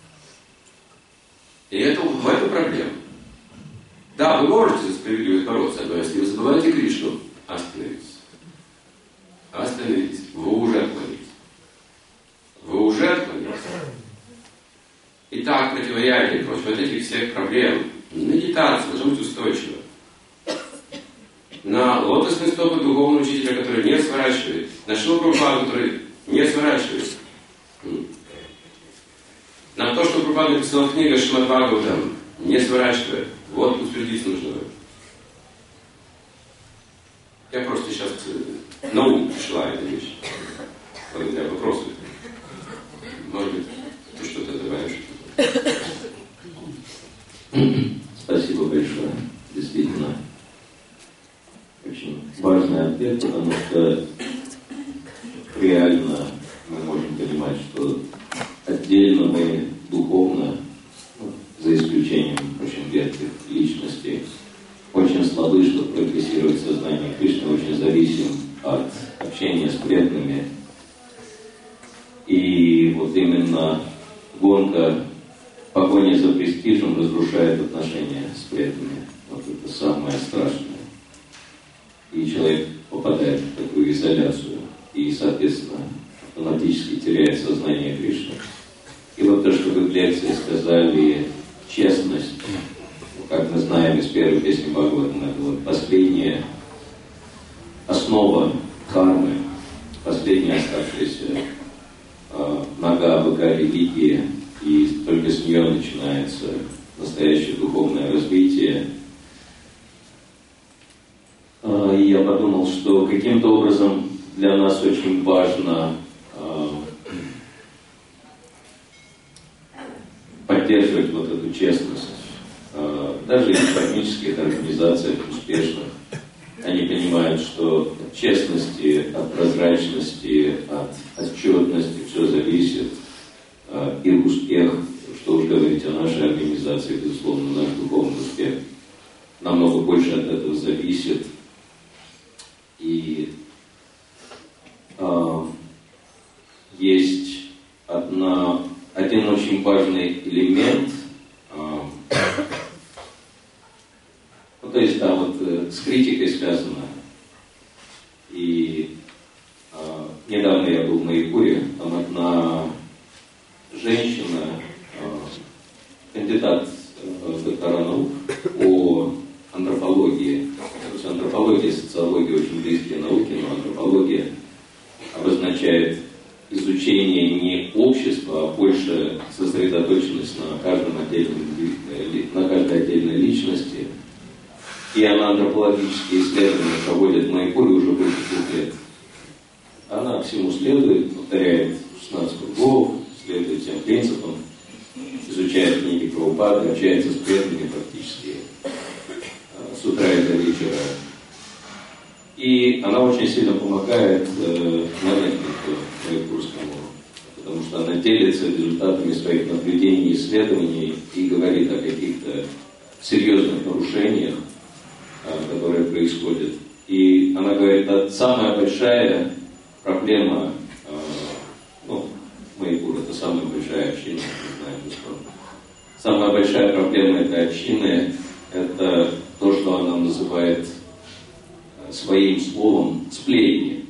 И это в этом проблема. Да, вы можете за справедливость бороться, но если вы забываете Кришну, остановитесь. Остановитесь. Вы уже отклонились. Вы уже отклонились. Итак, противоядие против вот этих всех проблем. Медитация должна быть устойчива. На лотосные стопы духовного учителя, который не сворачивает. На Шрилу Прабхупаду, который не сворачивает. На то, что Прабхупада написала книга Шримад Бхагаватам, не сворачивает. Вот утвердить нужно. Я просто сейчас на ум пришла эта вещь. Благодаря вопросу. Может быть, ты что-то добавишь? Спасибо большое. Действительно, очень важный ответ, потому что реально мы можем понимать, что отдельно мы духовно, за исключением очень редких личностей, очень слабы, чтобы прогрессировать сознание Кришны, очень зависим от общения с преданными. И вот именно гонка, погоня за престижем разрушает отношения с преданными. Вот это самое страшное. И человек попадает в такую изоляцию и, соответственно, автоматически теряет сознание Кришны. И вот то, что вы в лекции сказали, честность, как мы знаем из первой песни Бхагаватам, это вот последняя основа кармы, последняя оставшаяся нога быка религии, и только с нее начинается настоящее духовное развитие. И я подумал, что каким-то образом для нас очень важно поддерживать вот эту честность. Даже и в кармических организациях успешных они понимают, что от честности, от прозрачности, от отчетности все зависит. Их успех, что уж говорить о нашей организации, безусловно, наш духовный успех, намного больше от этого зависит. И есть один очень важный элемент. То есть там вот с критикой связано. И недавно я был в Майяпуре, там одна женщина, кандидат доктора наук по антропологии. То есть антропология и социология очень близкие науки, но антропология обозначает изучение не общества, а больше сосредоточенность на каждой отдельной личности. И она антропологические исследования проводит в Майяпуре уже больше 2 лет. Она всему следует, повторяет 16 кругов, следует тем принципам, изучает книги Прабхупады, общается с преданными практически с утра и до вечера. И она очень сильно помогает многим делится результатами своих наблюдений и исследований и говорит о каких-то серьезных нарушениях, которые происходят. И она говорит, что самая большая проблема, Майпур — это самая большая община, не знаю, что. Самая большая проблема этой общины — это то, что она называет своим словом сплетни.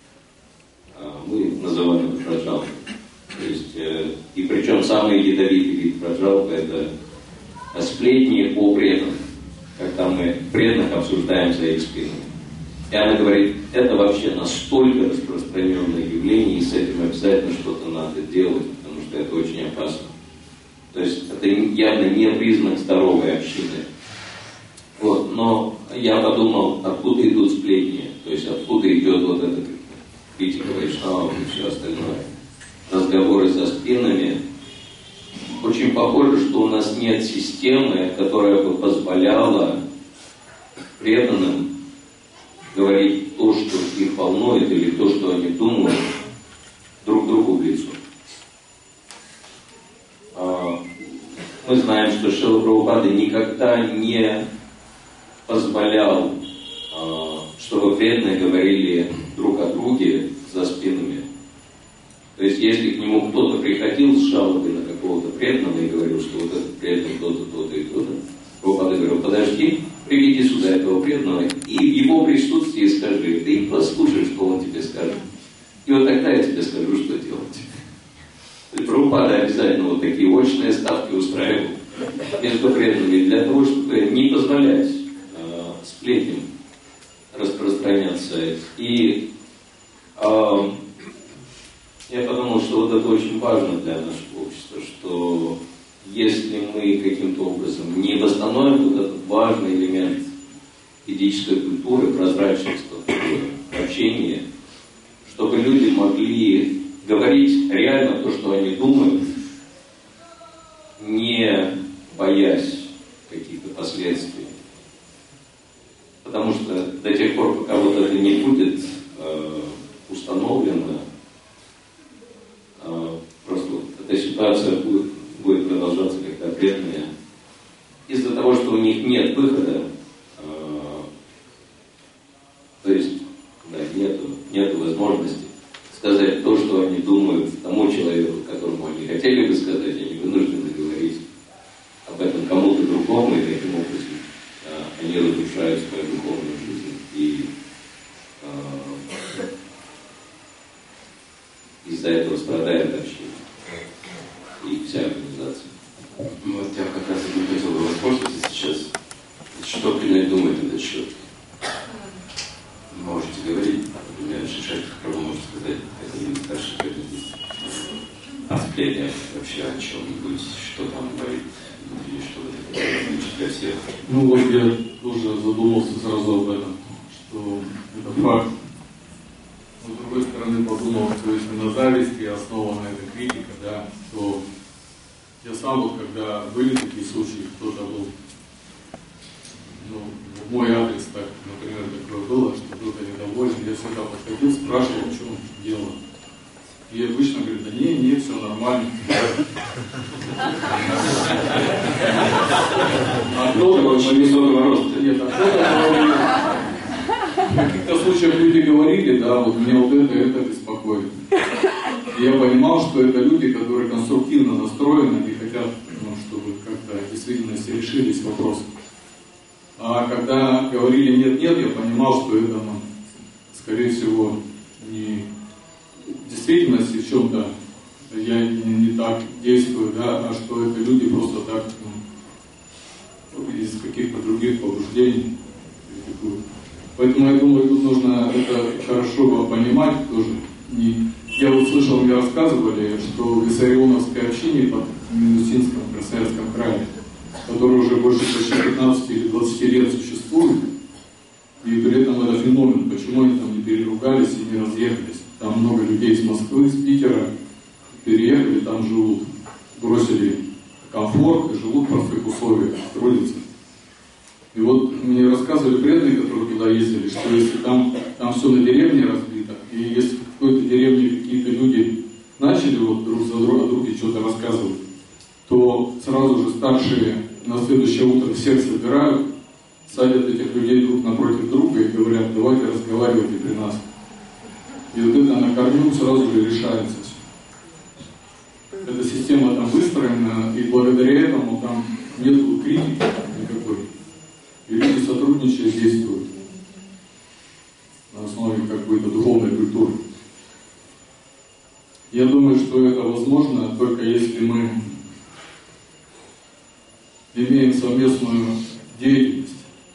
Мы называем это праджалпой. То есть, и причем самый ядовитый вид праджалпы — это сплетни о преданных, когда мы преданных обсуждаем за их спинами. И она говорит, это вообще настолько распространенное явление, и с этим обязательно что-то надо делать, потому что это очень опасно. То есть это явно не признак здоровой общины. Вот, но я подумал, откуда идут сплетни, то есть откуда идет вот эта критика вайшнавов и все остальное. Разговоры за спинами. Очень похоже, что у нас нет системы, которая бы позволяла преданным говорить то, что их волнует, или то, что они думают, друг другу в лицо. Мы знаем, что Шрила Прабхупада никогда не позволял, чтобы преданные говорили друг о друге за спинами. То есть, если к нему кто-то приходил с жалобой на какого-то преданного и говорил, что вот этот преданный то-то, то-то и то-то, Прабхупада говорил, подожди, приведи сюда этого преданного и в его присутствии скажи, ты послушай, что он тебе скажет. И вот тогда я тебе скажу, что делать. То есть Прабхупада обязательно вот такие очные ставки устраивал между преданными для того, чтобы не позволять сплетням распространяться. И я подумал, что вот это очень важно для нашего общества, что если мы каким-то образом не восстановим вот этот важный элемент ведической культуры, прозрачности в общении, чтобы люди могли говорить реально то, что они думают, не боясь каких-то последствий. Потому что до тех пор, пока вот это не будет установлено, просто вот эта ситуация будет продолжаться, когда преданные, из-за того, что у них нет выхода, то есть да, нету возможности сказать то, что они думают тому человеку, которому они хотели бы сказать, они вынуждены говорить об этом кому-то другому, и таким образом они разрушают свою духовную жизнь. И из-за этого страдает община и вся организация. Вот я как раз этим хотел бы воспользоваться сейчас. Что принять думает на этот счет? Можете говорить, например, Шишак, как вы можете сказать, это не старший здесь. А сплетня вообще о чем-нибудь, что там говорит, или что это для всех. Ну вот я тоже задумался сразу об этом, что это факт. Но с другой стороны подумал, что если на зависти основана эта критика, да, то я сам вот, когда были такие случаи, кто-то был, в мой адрес, так, например, такое было, что кто-то недоволен, я всегда подходил, спрашивал, в чем дело. И обычно говорят, да не, все нормально. А кто-то очень высокого роста. Нет, а кто-то в каких-то случаях люди говорили, да, вот меня вот это беспокоит. И я понимал, что это люди, которые конструктивно настроены и хотят, чтобы как-то в действительности решились вопросы. А когда говорили нет-нет, я понимал, что это, скорее всего, не в действительности в чем-то я не так действую, да, а что это люди просто так, из каких-то других побуждений. Поэтому я думаю, тут нужно это хорошо понимать тоже. Я вот слышал, мне рассказывали, что в Виссарионовской общине под Минусинском, Красноярском крае, который уже больше почти 15 или 20 лет существует, и при этом это феномен, почему они там не переругались и не разъехались. Там много людей из Москвы, с Питера переехали, там живут, бросили комфорт и живут в простых условиях, трудятся. И вот мне рассказывали преданные, которые туда ездили, что если там все на деревне разбито, и если в какой-то деревне какие-то люди начали вот друг за друге что-то рассказывать, то сразу же старшие на следующее утро всех собирают, садят этих людей друг напротив друга и говорят: давайте разговаривайте при нас. И вот это на корню сразу же решается все. Эта система там выстроена, и благодаря этому там нет критики никакой. И люди сотрудничают, действуют на основе какой-то духовной культуры. Я думаю, что это возможно только если мы имеем совместную деятельность.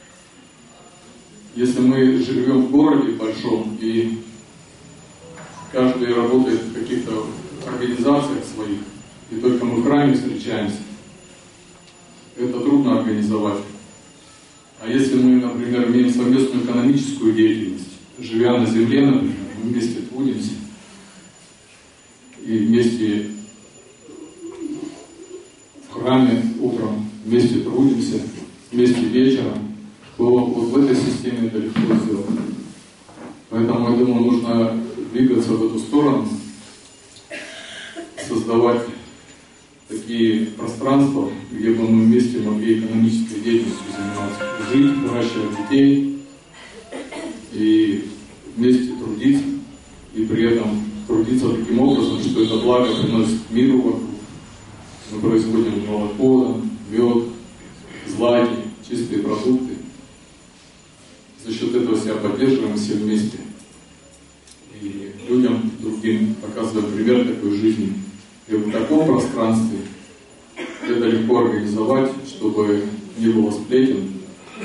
Если мы живем в городе большом и каждый работает в каких-то организациях своих, и только мы в храме встречаемся, это трудно организовать. А если мы, например, имеем совместную экономическую деятельность, живя на земле, например, мы вместе трудимся, и вместе в храме утром, вместе трудимся, вместе вечером, то вот в этой системе это легко сделать. Поэтому, я думаю, нужно двигаться в эту сторону, создавать такие пространства, где бы мы вместе могли экономической деятельностью заниматься, жить, выращивать детей и вместе трудиться, и при этом трудиться таким образом, что это благо приносит миру вокруг. Мы производим молоко, мед, злаки, чистые продукты. За счет этого себя поддерживаем все вместе. И людям, другим показываем пример такой жизни. И в таком пространстве это легко организовать, чтобы не было сплетен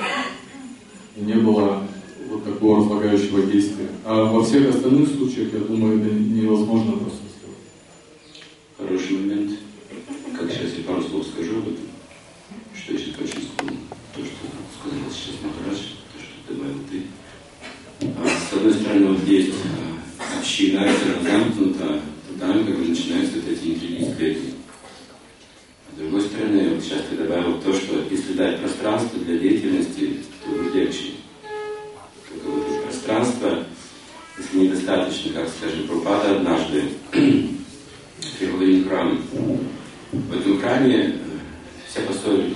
и не было вот такого разлагающего действия. А во всех остальных случаях, я думаю, это невозможно просто сделать. Хороший момент. Как сейчас я пару слов скажу об этом, что я считаю очень скромно. То, что сказал сейчас Махарадж, то, что добавил ты. С одной стороны, вот есть община, это замкнута, там как бы начинаются вот эти интриги, сплетни. А с другой стороны, вот сейчас ты добавил то, что если дать пространство для деятельности, то будет легче. Какое-то пространство, если недостаточно, как, скажем, Прабхупада однажды приехал в один храм. В этом храме все поссорились.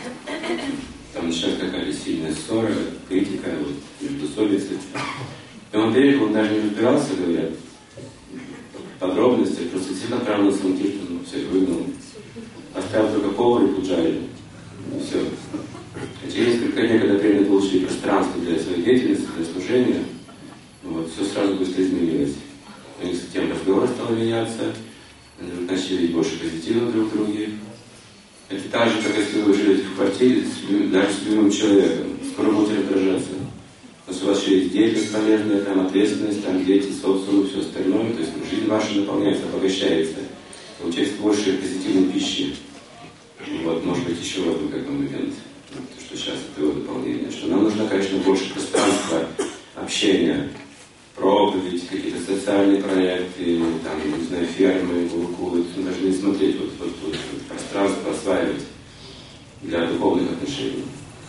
Там началась какая-то сильная ссора, критика, вот, междоусобицы. И он приехал, он даже не разбирался, говорят, подробности, просто всех отправил на Санкиртану, всех выгнал. Оставил только повар и пуджари. И все. А через несколько дней, когда преданные получили пространство для своей деятельности, для служения, вот, все сразу быстро изменилось. У них тем разговор стал меняться, они начали видеть больше позитива друг в друге. Это так же, как если вы живете в квартире, даже с любимым человеком. Скоро будете раздражаться. Потому что у вас еще есть деятельность полезная, там ответственность, там дети, социум и все остальное. То есть жизнь ваша наполняется, обогащается. Получается больше позитивной пищи. Вот, может быть, еще один какой момент, что сейчас это его дополнение. Что нам нужно, конечно, больше пространства общения, проповедь, какие-то социальные проекты, там, не знаю, фермы, гурукулы. Мы должны смотреть вот пространство, осваивать для духовных отношений.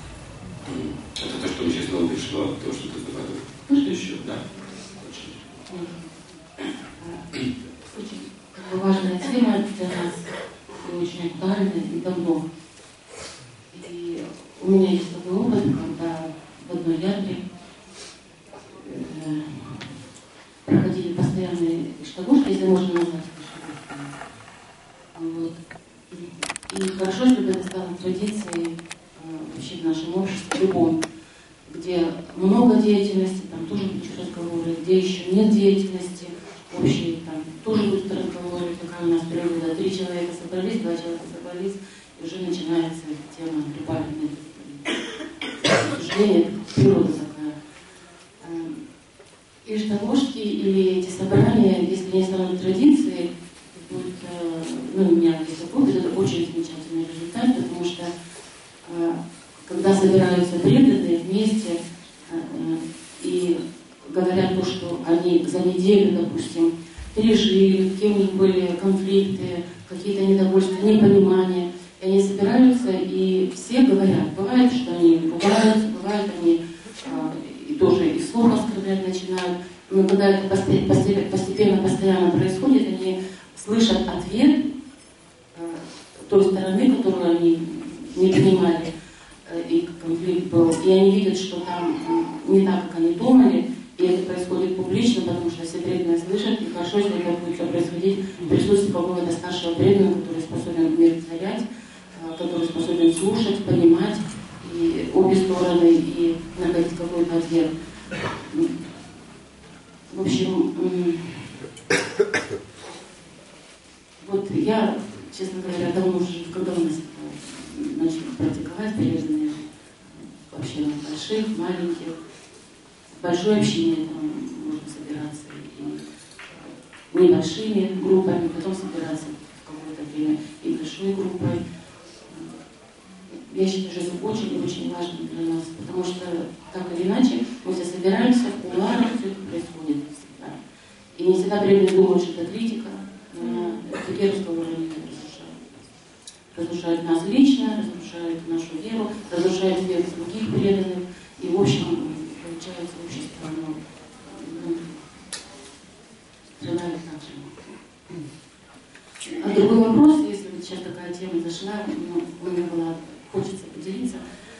Это то, что мне сейчас снова пришло, то, что ты добавил. Что еще? Да. Очень важная тема для нас, и очень актуальная, и давно. И у меня есть такой опыт, когда в одной ядре проходили постоянные штагушки, если можно назвать штагушками. Вот. И хорошо, если бы это стало традицией вообще в нашем обществе, любом, где много деятельности, там тоже будут разговоры, где еще нет деятельности общей, там тоже будут разговоры, такая у нас природа. 3 человека собрались, 2 человека собрались, и уже начинается тема глобальной. К сожалению, природа такая. И штагушки или эти собрания, если они станут традицией, будет, у меня есть опыт, это очень замечательный результат, потому что когда собираются преданные вместе и говорят то, что они за неделю, допустим, пережили, какие у них были конфликты, какие-то недовольства, непонимания, и они собираются, и все говорят. Бывает, что они ругаются, бывает, они и тоже и слово оскорблять начинают, но когда это постепенно, постоянно происходит, они слышат ответ той стороны, которую они не понимали, и конфликт был, и они видят, что там не так, как они думали, и это происходит публично, потому что все преданные слышат, и хорошо, если это будет все происходить в присутствии какого-то старшего преданного, который способен умиротворять, который способен слушать, понимать и обе стороны, и находить какой-то ответ. В общем, вот я, честно говоря, давно уже, когда у нас начали практиковать преданные, вообще больших, маленьких, большой общине там можно собираться и небольшими группами, потом собираться в какое-то время и большой группой. Я считаю, что это очень-очень важно для нас, потому что так или иначе мы все собираемся, в кулуарах все это происходит всегда. И не всегда преданные думают, что это критика, но такие разговоры не разрушают. Разрушают нас лично, разрушают нашу веру, разрушают веру других преданных. И в общем, получается общество, оно страдает так же. А другой вопрос, если вот сейчас такая тема зашла, у меня была, хочется поделиться,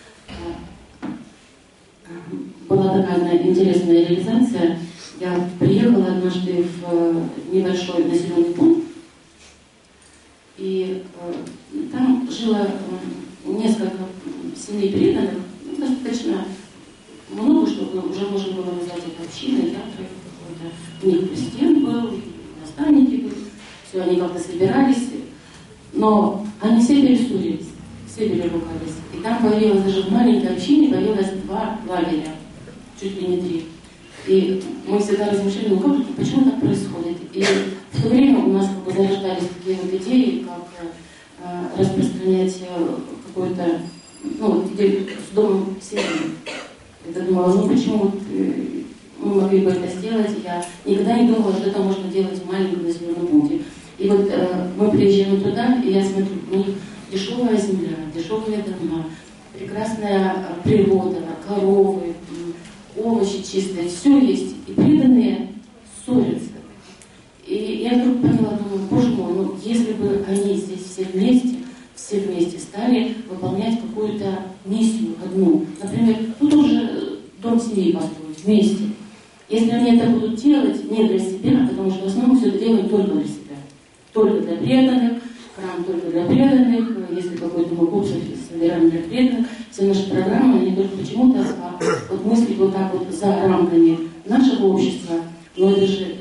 была такая одна интересная реализация. Я приехала однажды в небольшой населенный пункт, и там жило несколько семей преданных, достаточно много, чтобы уже можно было назвать это общиной, театром какой-то. У них президент был, наставники были, все, они как-то собирались, но они все перессорились, все переругались. И там появилось даже в маленькой общине появилось 2 лагеря, чуть ли не 3. И мы всегда размышляли, ну как, почему так происходит? И в то время у нас как бы зарождались такие вот идеи, как распространять какой-то, ну вот идею с домом семьи. Я думала, ну почему вот, мы могли бы это сделать? Я никогда не думала, что это можно делать в маленьком населенном пункте. И вот мы приезжаем туда, и я смотрю, у них дешевая земля, дешевые дома, прекрасная природа, коровы, овощи чистые, все есть. И преданные ссорятся. И я вдруг поняла, думаю, боже мой, ну если бы они здесь все вместе стали выполнять какую-то миссию одну. Например, ну тоже дом семьи построить вместе. Если они это будут делать не для себя, потому что в основном все это делают только для себя. Только для преданных, храм только для преданных, если какой-то мы курс собираем для преданных, все наши программы, они только почему-то вот мыслят вот так вот за рамками нашего общества, но это же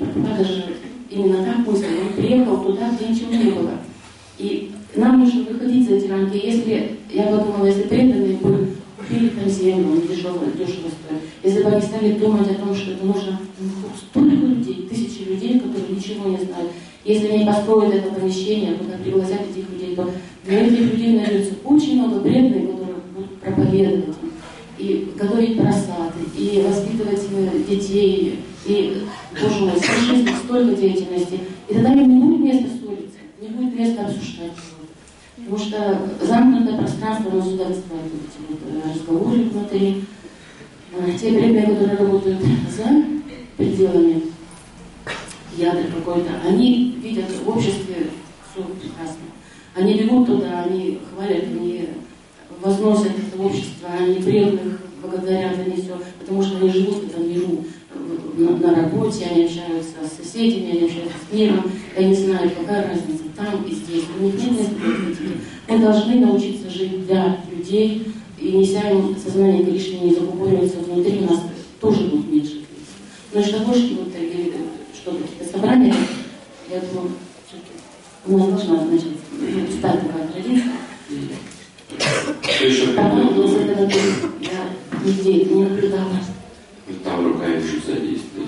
именно так мыслит. Он приехал туда, где ничего не было. И нам нужно выходить за эти рамки. Если, я подумала, если преданные бы купили там землю, он дешево стоит, если бы они стали думать о том, что это нужно столько людей, тысячи людей, которые ничего не знают, если они построят это помещение, куда пригласят этих людей, то для этих людей найдется очень много преданных, которые будут проповедовать, и готовить просады, и воспитывать детей, и, боже мой, столько деятельности. И тогда им не будет места ссориться, не будет места обсуждать. Потому что замкнутое пространство, оно сюда вызывает эти вот разговоры внутри. Те преданные, которые работают за пределами ядра какой-то, они видят в обществе все прекрасно. Они бегут туда, они хвалят, они возносят это общество, они преданных благодарят за все, потому что они живут в этом миру, на работе, они общаются с соседями, они общаются с миром, и они знают, какая разница там и здесь. У них нет места для критики. Мы должны научиться жить для людей, и неся им сознание Кришны, не закупориваться внутри, у нас тоже будет меньше критики. Но и штабошки, вот, или что, какие-то собрания, я думаю, у нас должна, значит, стать такая традиция. Что еще Потому что этого я нигде это не наблюдала. Там руками чуть задействовать.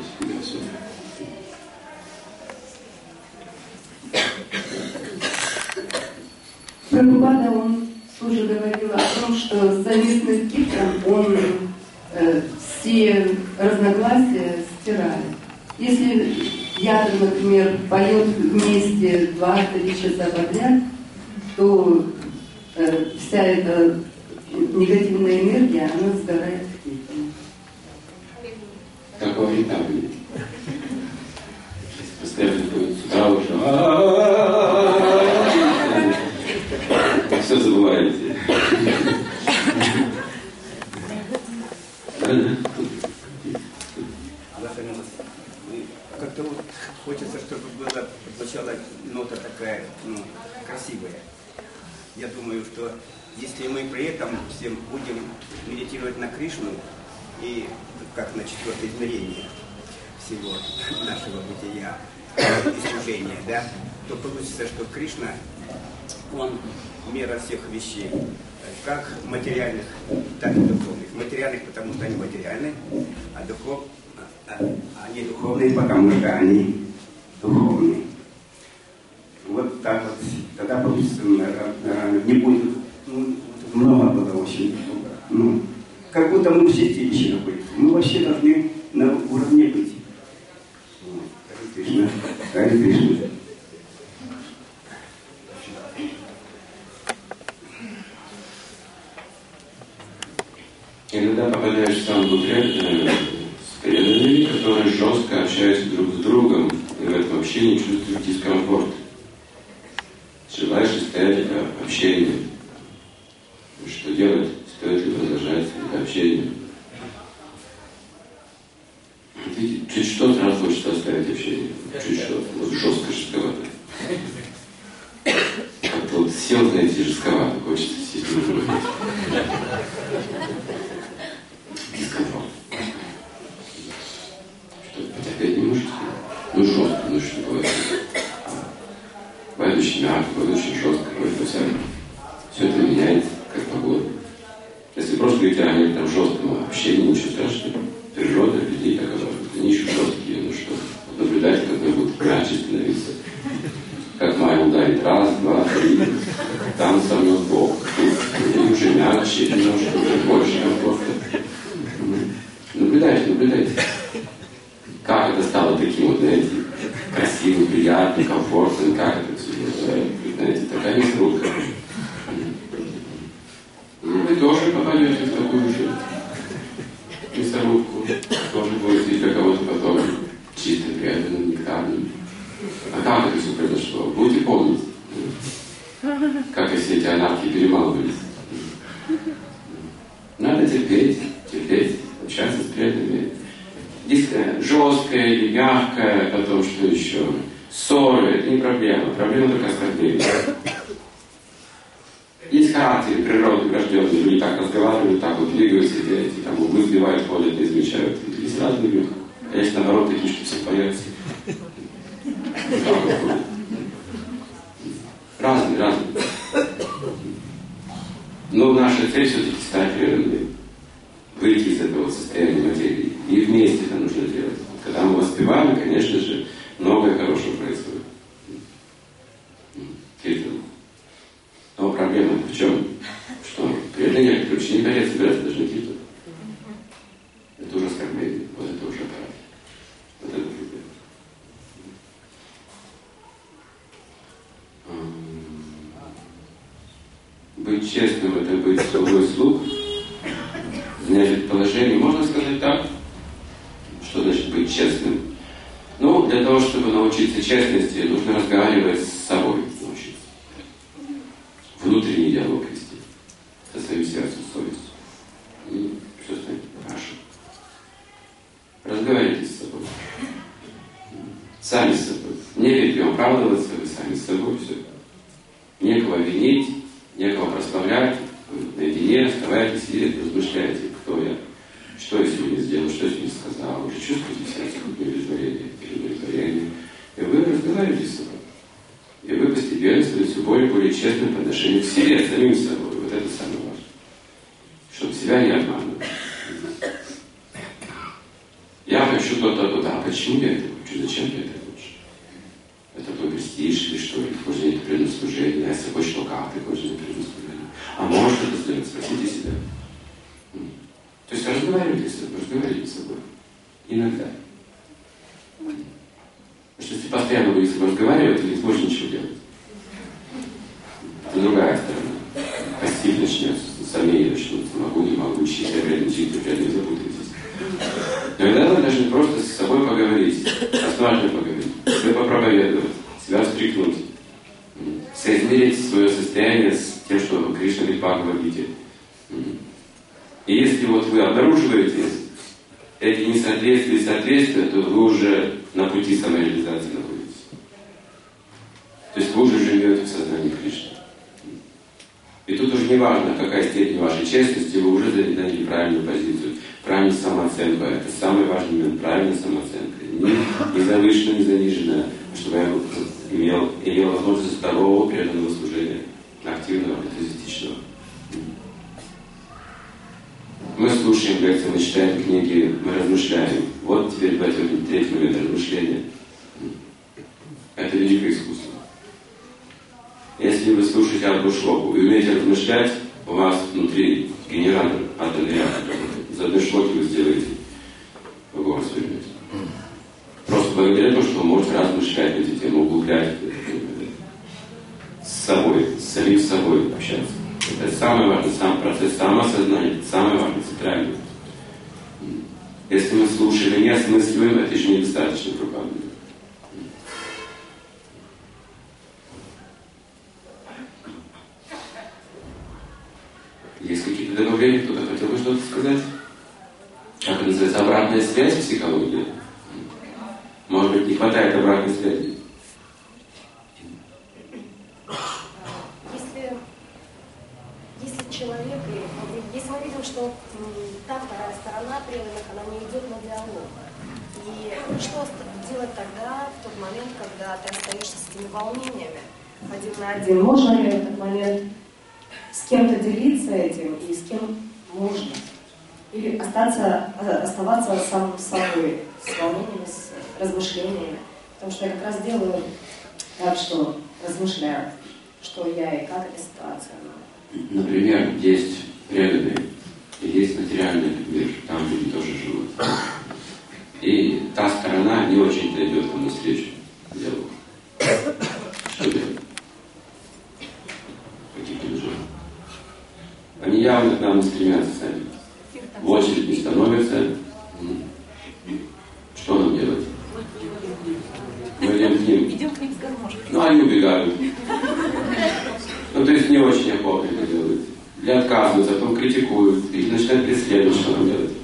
Прабхупада, он тоже говорил о том, что совместный киртан, он все разногласия стирает. Если я, например, поет вместе 2-3 часа подряд, то вся эта негативная энергия, она сгорает в киртане. Как во Вритабеле. Постоянно ходит сюда уже. звучала нота такая, красивая. Я думаю, что если мы при этом все будем медитировать на Кришну, и как на четвертое измерение всего нашего бытия и служения, да, то получится, что Кришна, он мера всех вещей, как материальных, так и духовных. Материальных, потому что они материальны, а они духовные, потому что они духовные. Вот так вот. Тогда получится, наверное, не будет. Много было очень. Как будто мы в чистилище находимся. Мы вообще должны на уровне быть. Харе Кришна. Харе Кришна. Иногда попадаешь в самый с преданными, которые жестко общаются друг с другом, и в этом общении чувствуешь дискомфорт. Желаешь оставить это общение. Что делать? Стоит ли продолжать это общение? Видите, чуть что сразу хочется оставить общение. Чуть что. Вот жестко, жестковато. Как-то вот сел, знаете, жестковато. Хочется сесть на другой. Дискомфорт. Что, потерпеть не можете? Жестко, что бывает. Бывает очень мягко, бывает очень жестко, бывает по-всякому. Все это меняется, как погода. Если просто говорить о некотором жестком общении, ничего страшного. Природа людей такова. Они еще жесткие, что. Наблюдайте, как они будут гранче становиться. Как Майя ударит раз, два, три. Там сомнет Бог. И уже мягче, немножко, уже больше комфорта. Наблюдайте. Как это стало таким вот, знаете, красивым, приятным, комфортным, как это все, знаете, такая мясорубка. Вы тоже попадете в такую же мясорубку, тоже будете для кого-то потом чисто преданным, нектарным. А как это все произошло? Будете помнить, как и все эти анархии перемалывались. Надо терпеть, общаться с преданными. Жесткое или мягкое, потом что еще? Ссоры, это не проблема. Проблема только оскорбления. Есть характеры природы врожденные, люди так разговаривают, так вот двигаются, и там углы сбивают, ходят, не замечают. Есть разные люди. А есть наоборот такие, что все боятся. Разные. Но наша цель все-таки стать преданными. Выйти из этого состояния материи. И вместе это нужно делать. Когда мы воспеваем, конечно же, многое хорошее происходит. Но проблема в чем? Что преданные некоторые ученики собираются даже на киртан. Это уже оскорбление. Вот это уже аппарат. Вот это проблема. Быть честным — это быть слугой слуг. Занять положение, можно сказать так? Что значит быть честным? Ну, для того, чтобы научиться честности, нужно разговаривать с собой, научиться. Внутренний диалог вести. Со своим сердцем, совестью. И все станет хорошо. Разговаривайте с собой. Сами с собой. Не ведем оправдываться, вы сами с собой, все. Некого винить, некого прославлять. Вы наедине оставайтесь и размышляйте, кто я, что я сегодня сделал, что я сегодня сказал. Уже чувствуете в сердце удовлетворение. И вы разговариваете с собой. И вы постепенно становитесь все более и более честным по отношению к себе, самим собой. Вот это самое важное. Чтобы себя не обманывать. Я хочу то-то. А почему я это хочу? Зачем я это хочу? Это твой престиж или что? Или хочешь занять преданное служение? А если хочешь, то как ты хочешь занять преданное служение? А может это сделать? Спросите себя. То есть разговаривайте с собой. Иногда. Потому что если постоянно будете с собой разговаривать, то не сможете ничего делать. Это другая сторона. Пассив начнется, сомнения начнутся. Могу, не могу, чисто, вряд-ли запутаетесь. Но иногда вы должны просто с собой поговорить. Основательно поговорить. Себя попроповедовать. Себя встряхнуть. Соизмерить свое состояние с тем, что Кришна говорит в Бхагавад-гите. И если вот вы обнаруживаете эти несоответствия и соответствия, то вы уже на пути самореализации находитесь. То есть вы уже живете в сознании Кришны. И тут уже не важно, какая степень вашей честности, вы уже заняли правильную позицию, правильную самооценку. Это самый важный момент, правильная самооценка. Не завышенная, не заниженная, чтобы я имел возможность здорового преданного служения, активного, энтузиастичного. Мы слушаем лекции, мы читаем книги, мы размышляем. Вот теперь давайте третий момент размышления. Это великое искусство. Если вы слушаете одну шлоку и умеете размышлять, у вас внутри генератор атомный реактор. Из одной шлоки вы сделаете город свернете. Просто благодаря тому, что вы можете размышлять на эти темы, углублять с собой, с самим собой общаться. Это самый важный сам процесс самоосознания, это самый важный центральный. Если мы слушаем и не осмысливаем, это еще недостаточно пропаганда. Есть какие-то добавления? Кто-то хотел бы что-то сказать? Как это называется? Обратная связь в психологии? Может быть, не хватает обратной связи? Если человек, если мы видим, что та вторая сторона преданных, она не идет на диалог, и что делать тогда, в тот момент, когда ты остаешься с этими волнениями один на один? Можно ли в этот момент с кем-то делиться этим, и с кем можно? Или оставаться сам собой, с волнениями, с размышлениями? Потому что я как раз делаю так, что размышляю, что я и как эта ситуация. Например, есть преданные, и есть материальный мир, там люди тоже живут. И та сторона не очень-то идет нам навстречу диалогу. Что делать? Каких-то людей. Они явно к нам не стремятся сами. В очередь не становятся. Что нам делать? Мы идем к ним. Идем к ним с гармошкой. Ну, они убегают. Ну, то есть не очень охотно это делают. Или отказываются, а потом критикуют, их начинают преследовать, что нам делать.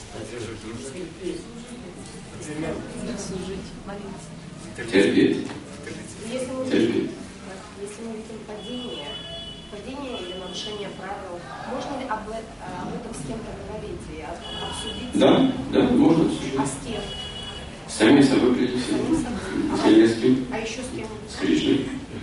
Терпеть. Терпеть. Если мы видим падение или нарушение правил, можно ли об этом с кем-то говорить и обсудить? Да, можно обсудить. А с кем? С самим собой прежде всего. С кем? А еще с кем? С Кришной.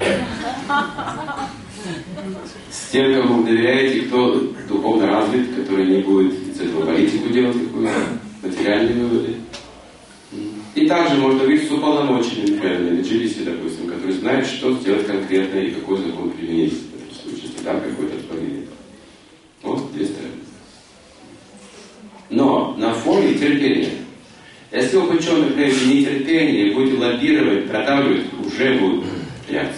С тем, кому вы доверяете, кто духовно развит, который не будет из этого политику делать какую-то, материальные выводы. И также можно быть с уполномоченными преданными, джилиси, допустим, которые знают, что сделать конкретно и какой закон применить в этом случае, если там какой-то отклонение. Вот две стороны. Но на фоне терпения. Если у ученых проявит нетерпение и будете лоббировать, продавливать, уже будут реакции.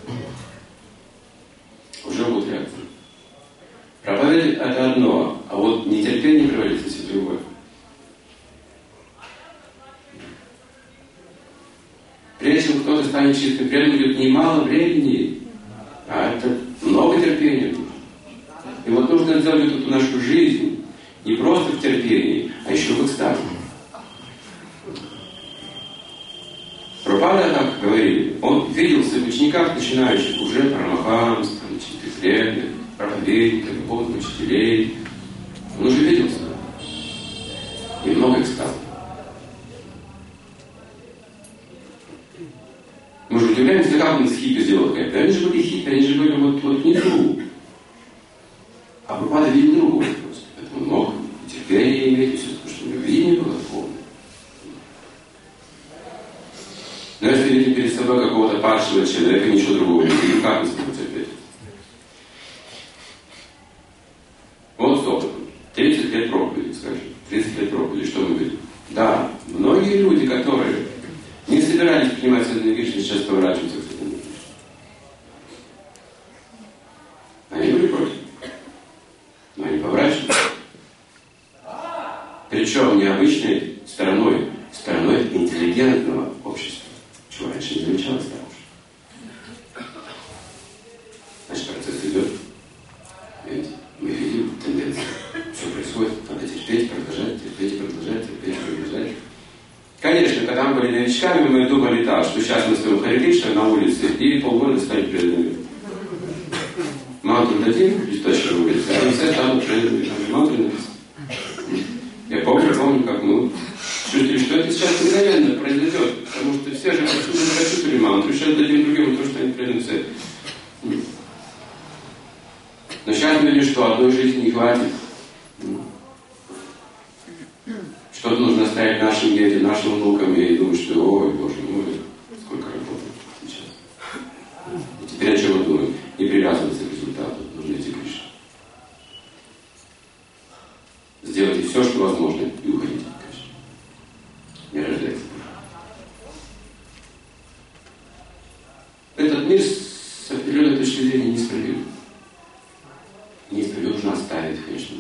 Уже будут реакции. Проповедь это одно, а вот нетерпение превратится в другое. Прежде чем кто-то станет чистым преданным, идет немало времени, а это много терпения. И вот нужно сделать эту нашу жизнь не просто в терпении, а еще в экстазе. Прабхупада так говорили, он видел в своих учениках начинающих уже парамахамс, чистых преданных, проповедников, духовных учителей. Он уже видел себя. И много экстаза. Мы же удивляемся, как он из хиппи сделал. Они же были хиппи, они же были вот внизу. А Прабхупада видел другое просто. Поэтому он мог и терпение иметь, и все, потому что у него видение было полное. Но если видим перед собой какого-то падшего человека, ничего другого не видим, как мы сможем терпеть? Вот с опытом. 30 лет проповеди, скажем. 30 лет проповеди, что мы видим? Да, многие люди, которые не собирались принимать сознание Кришны, сейчас поворачиваются к сознанию Кришны. Они были против. Но они поворачиваются. Причем необычной стороной интеллигентного общества. Чего раньше не замечалось раньше. Значит, процесс идет. Видите? Мы видим тенденцию. Что происходит? Надо терпеть, продолжать. Конечно, когда мы были новичками, мы думали так, что сейчас мы с вами Кришна на улице и полгода станет преданными. Мантру дадим, листочек на улице, они все станут преданными. Мантру написано. Я помню, как мы чувствовали, что это сейчас мгновенно произойдет, потому что все же почувствовали мантру, сейчас дадим другим, то, что они преданы все. Но сейчас мы видим, что одной жизни не хватит. Что-то нужно оставить нашим детям, нашим внукам, и думать, что, ой, Боже мой, сколько работы сейчас. И теперь о чем мы думаем? Не привязываться к результату, нужно идти к Кришне. Сделайте все, что возможно, и уходите к Кришне. Не рождайтесь больше. Этот мир с определенной точки зрения несправедлив. Несправедливо нужно оставить, конечно.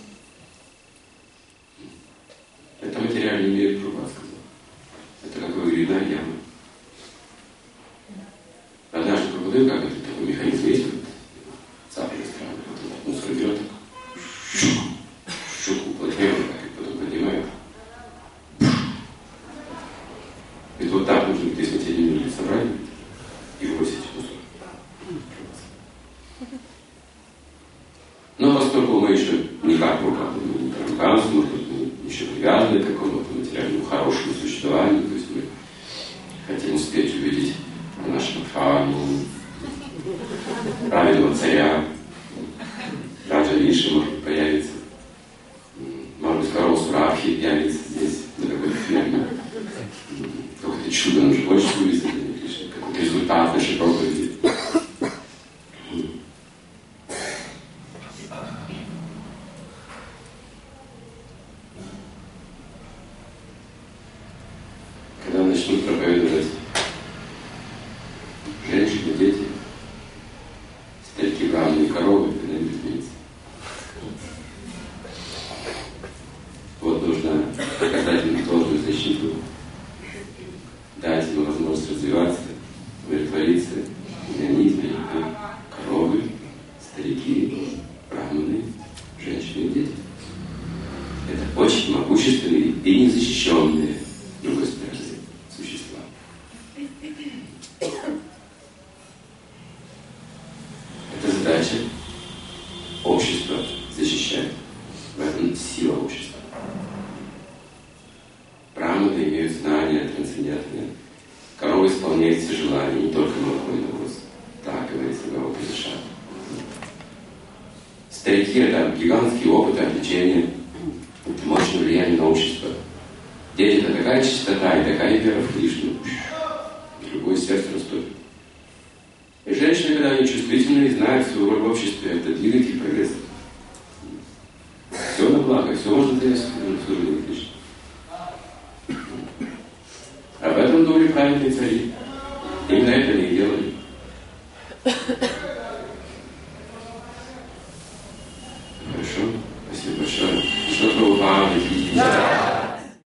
Это материальный мир, Прабхупада сказал. Это как выгребная яма. Однажды Прабхупада, как это такой механизм есть, цапля странная, вот мусор берет, щуку уплотняет, как и потом поднимает. И вот так нужно где смотреть люди собрать и бросить мусор. Но поскольку мы еще никак не промыкаемся, может быть, мы еще привязаны к какому-то материальному хорошему существованию, то есть мы хотим успеть увидеть на нашем фарме правильного царя, Раджа Виши, может быть, появится, может быть, Карос Рабхи появится здесь на какой-то ферме. Какое-то чудо нам же хочется увидеть, какой-то результат нашей проповеди. Начнут проповедовать женщины, дети, старики, браманы и коровы, когда не изменится. Вот нужно оказать им должную защиту, дать им возможность развиваться, удовлетвориться, и они изменят коровы, старики, браманы, женщины и дети. Это очень могущественные и незащищенные, с другой стороны, существа. Это задача общества защищать. В этом сила общества. Браманы имеют знания трансцендентные. Корова исполняет все желания, не только молоко и навоз. Так говорится глава Пуришарта. Старики — это гигантский опыт обличения, мощное влияние на общество. Дети — это такая чистота и такая вера в Кришну. Любое сердце растопит. И женщины, когда они чувствительны и знают свою роль в обществе, это двигатель прогресса. Все на благо, все можно сделать в служении Кришне. Об этом думали праведные цари. Именно это они и делали.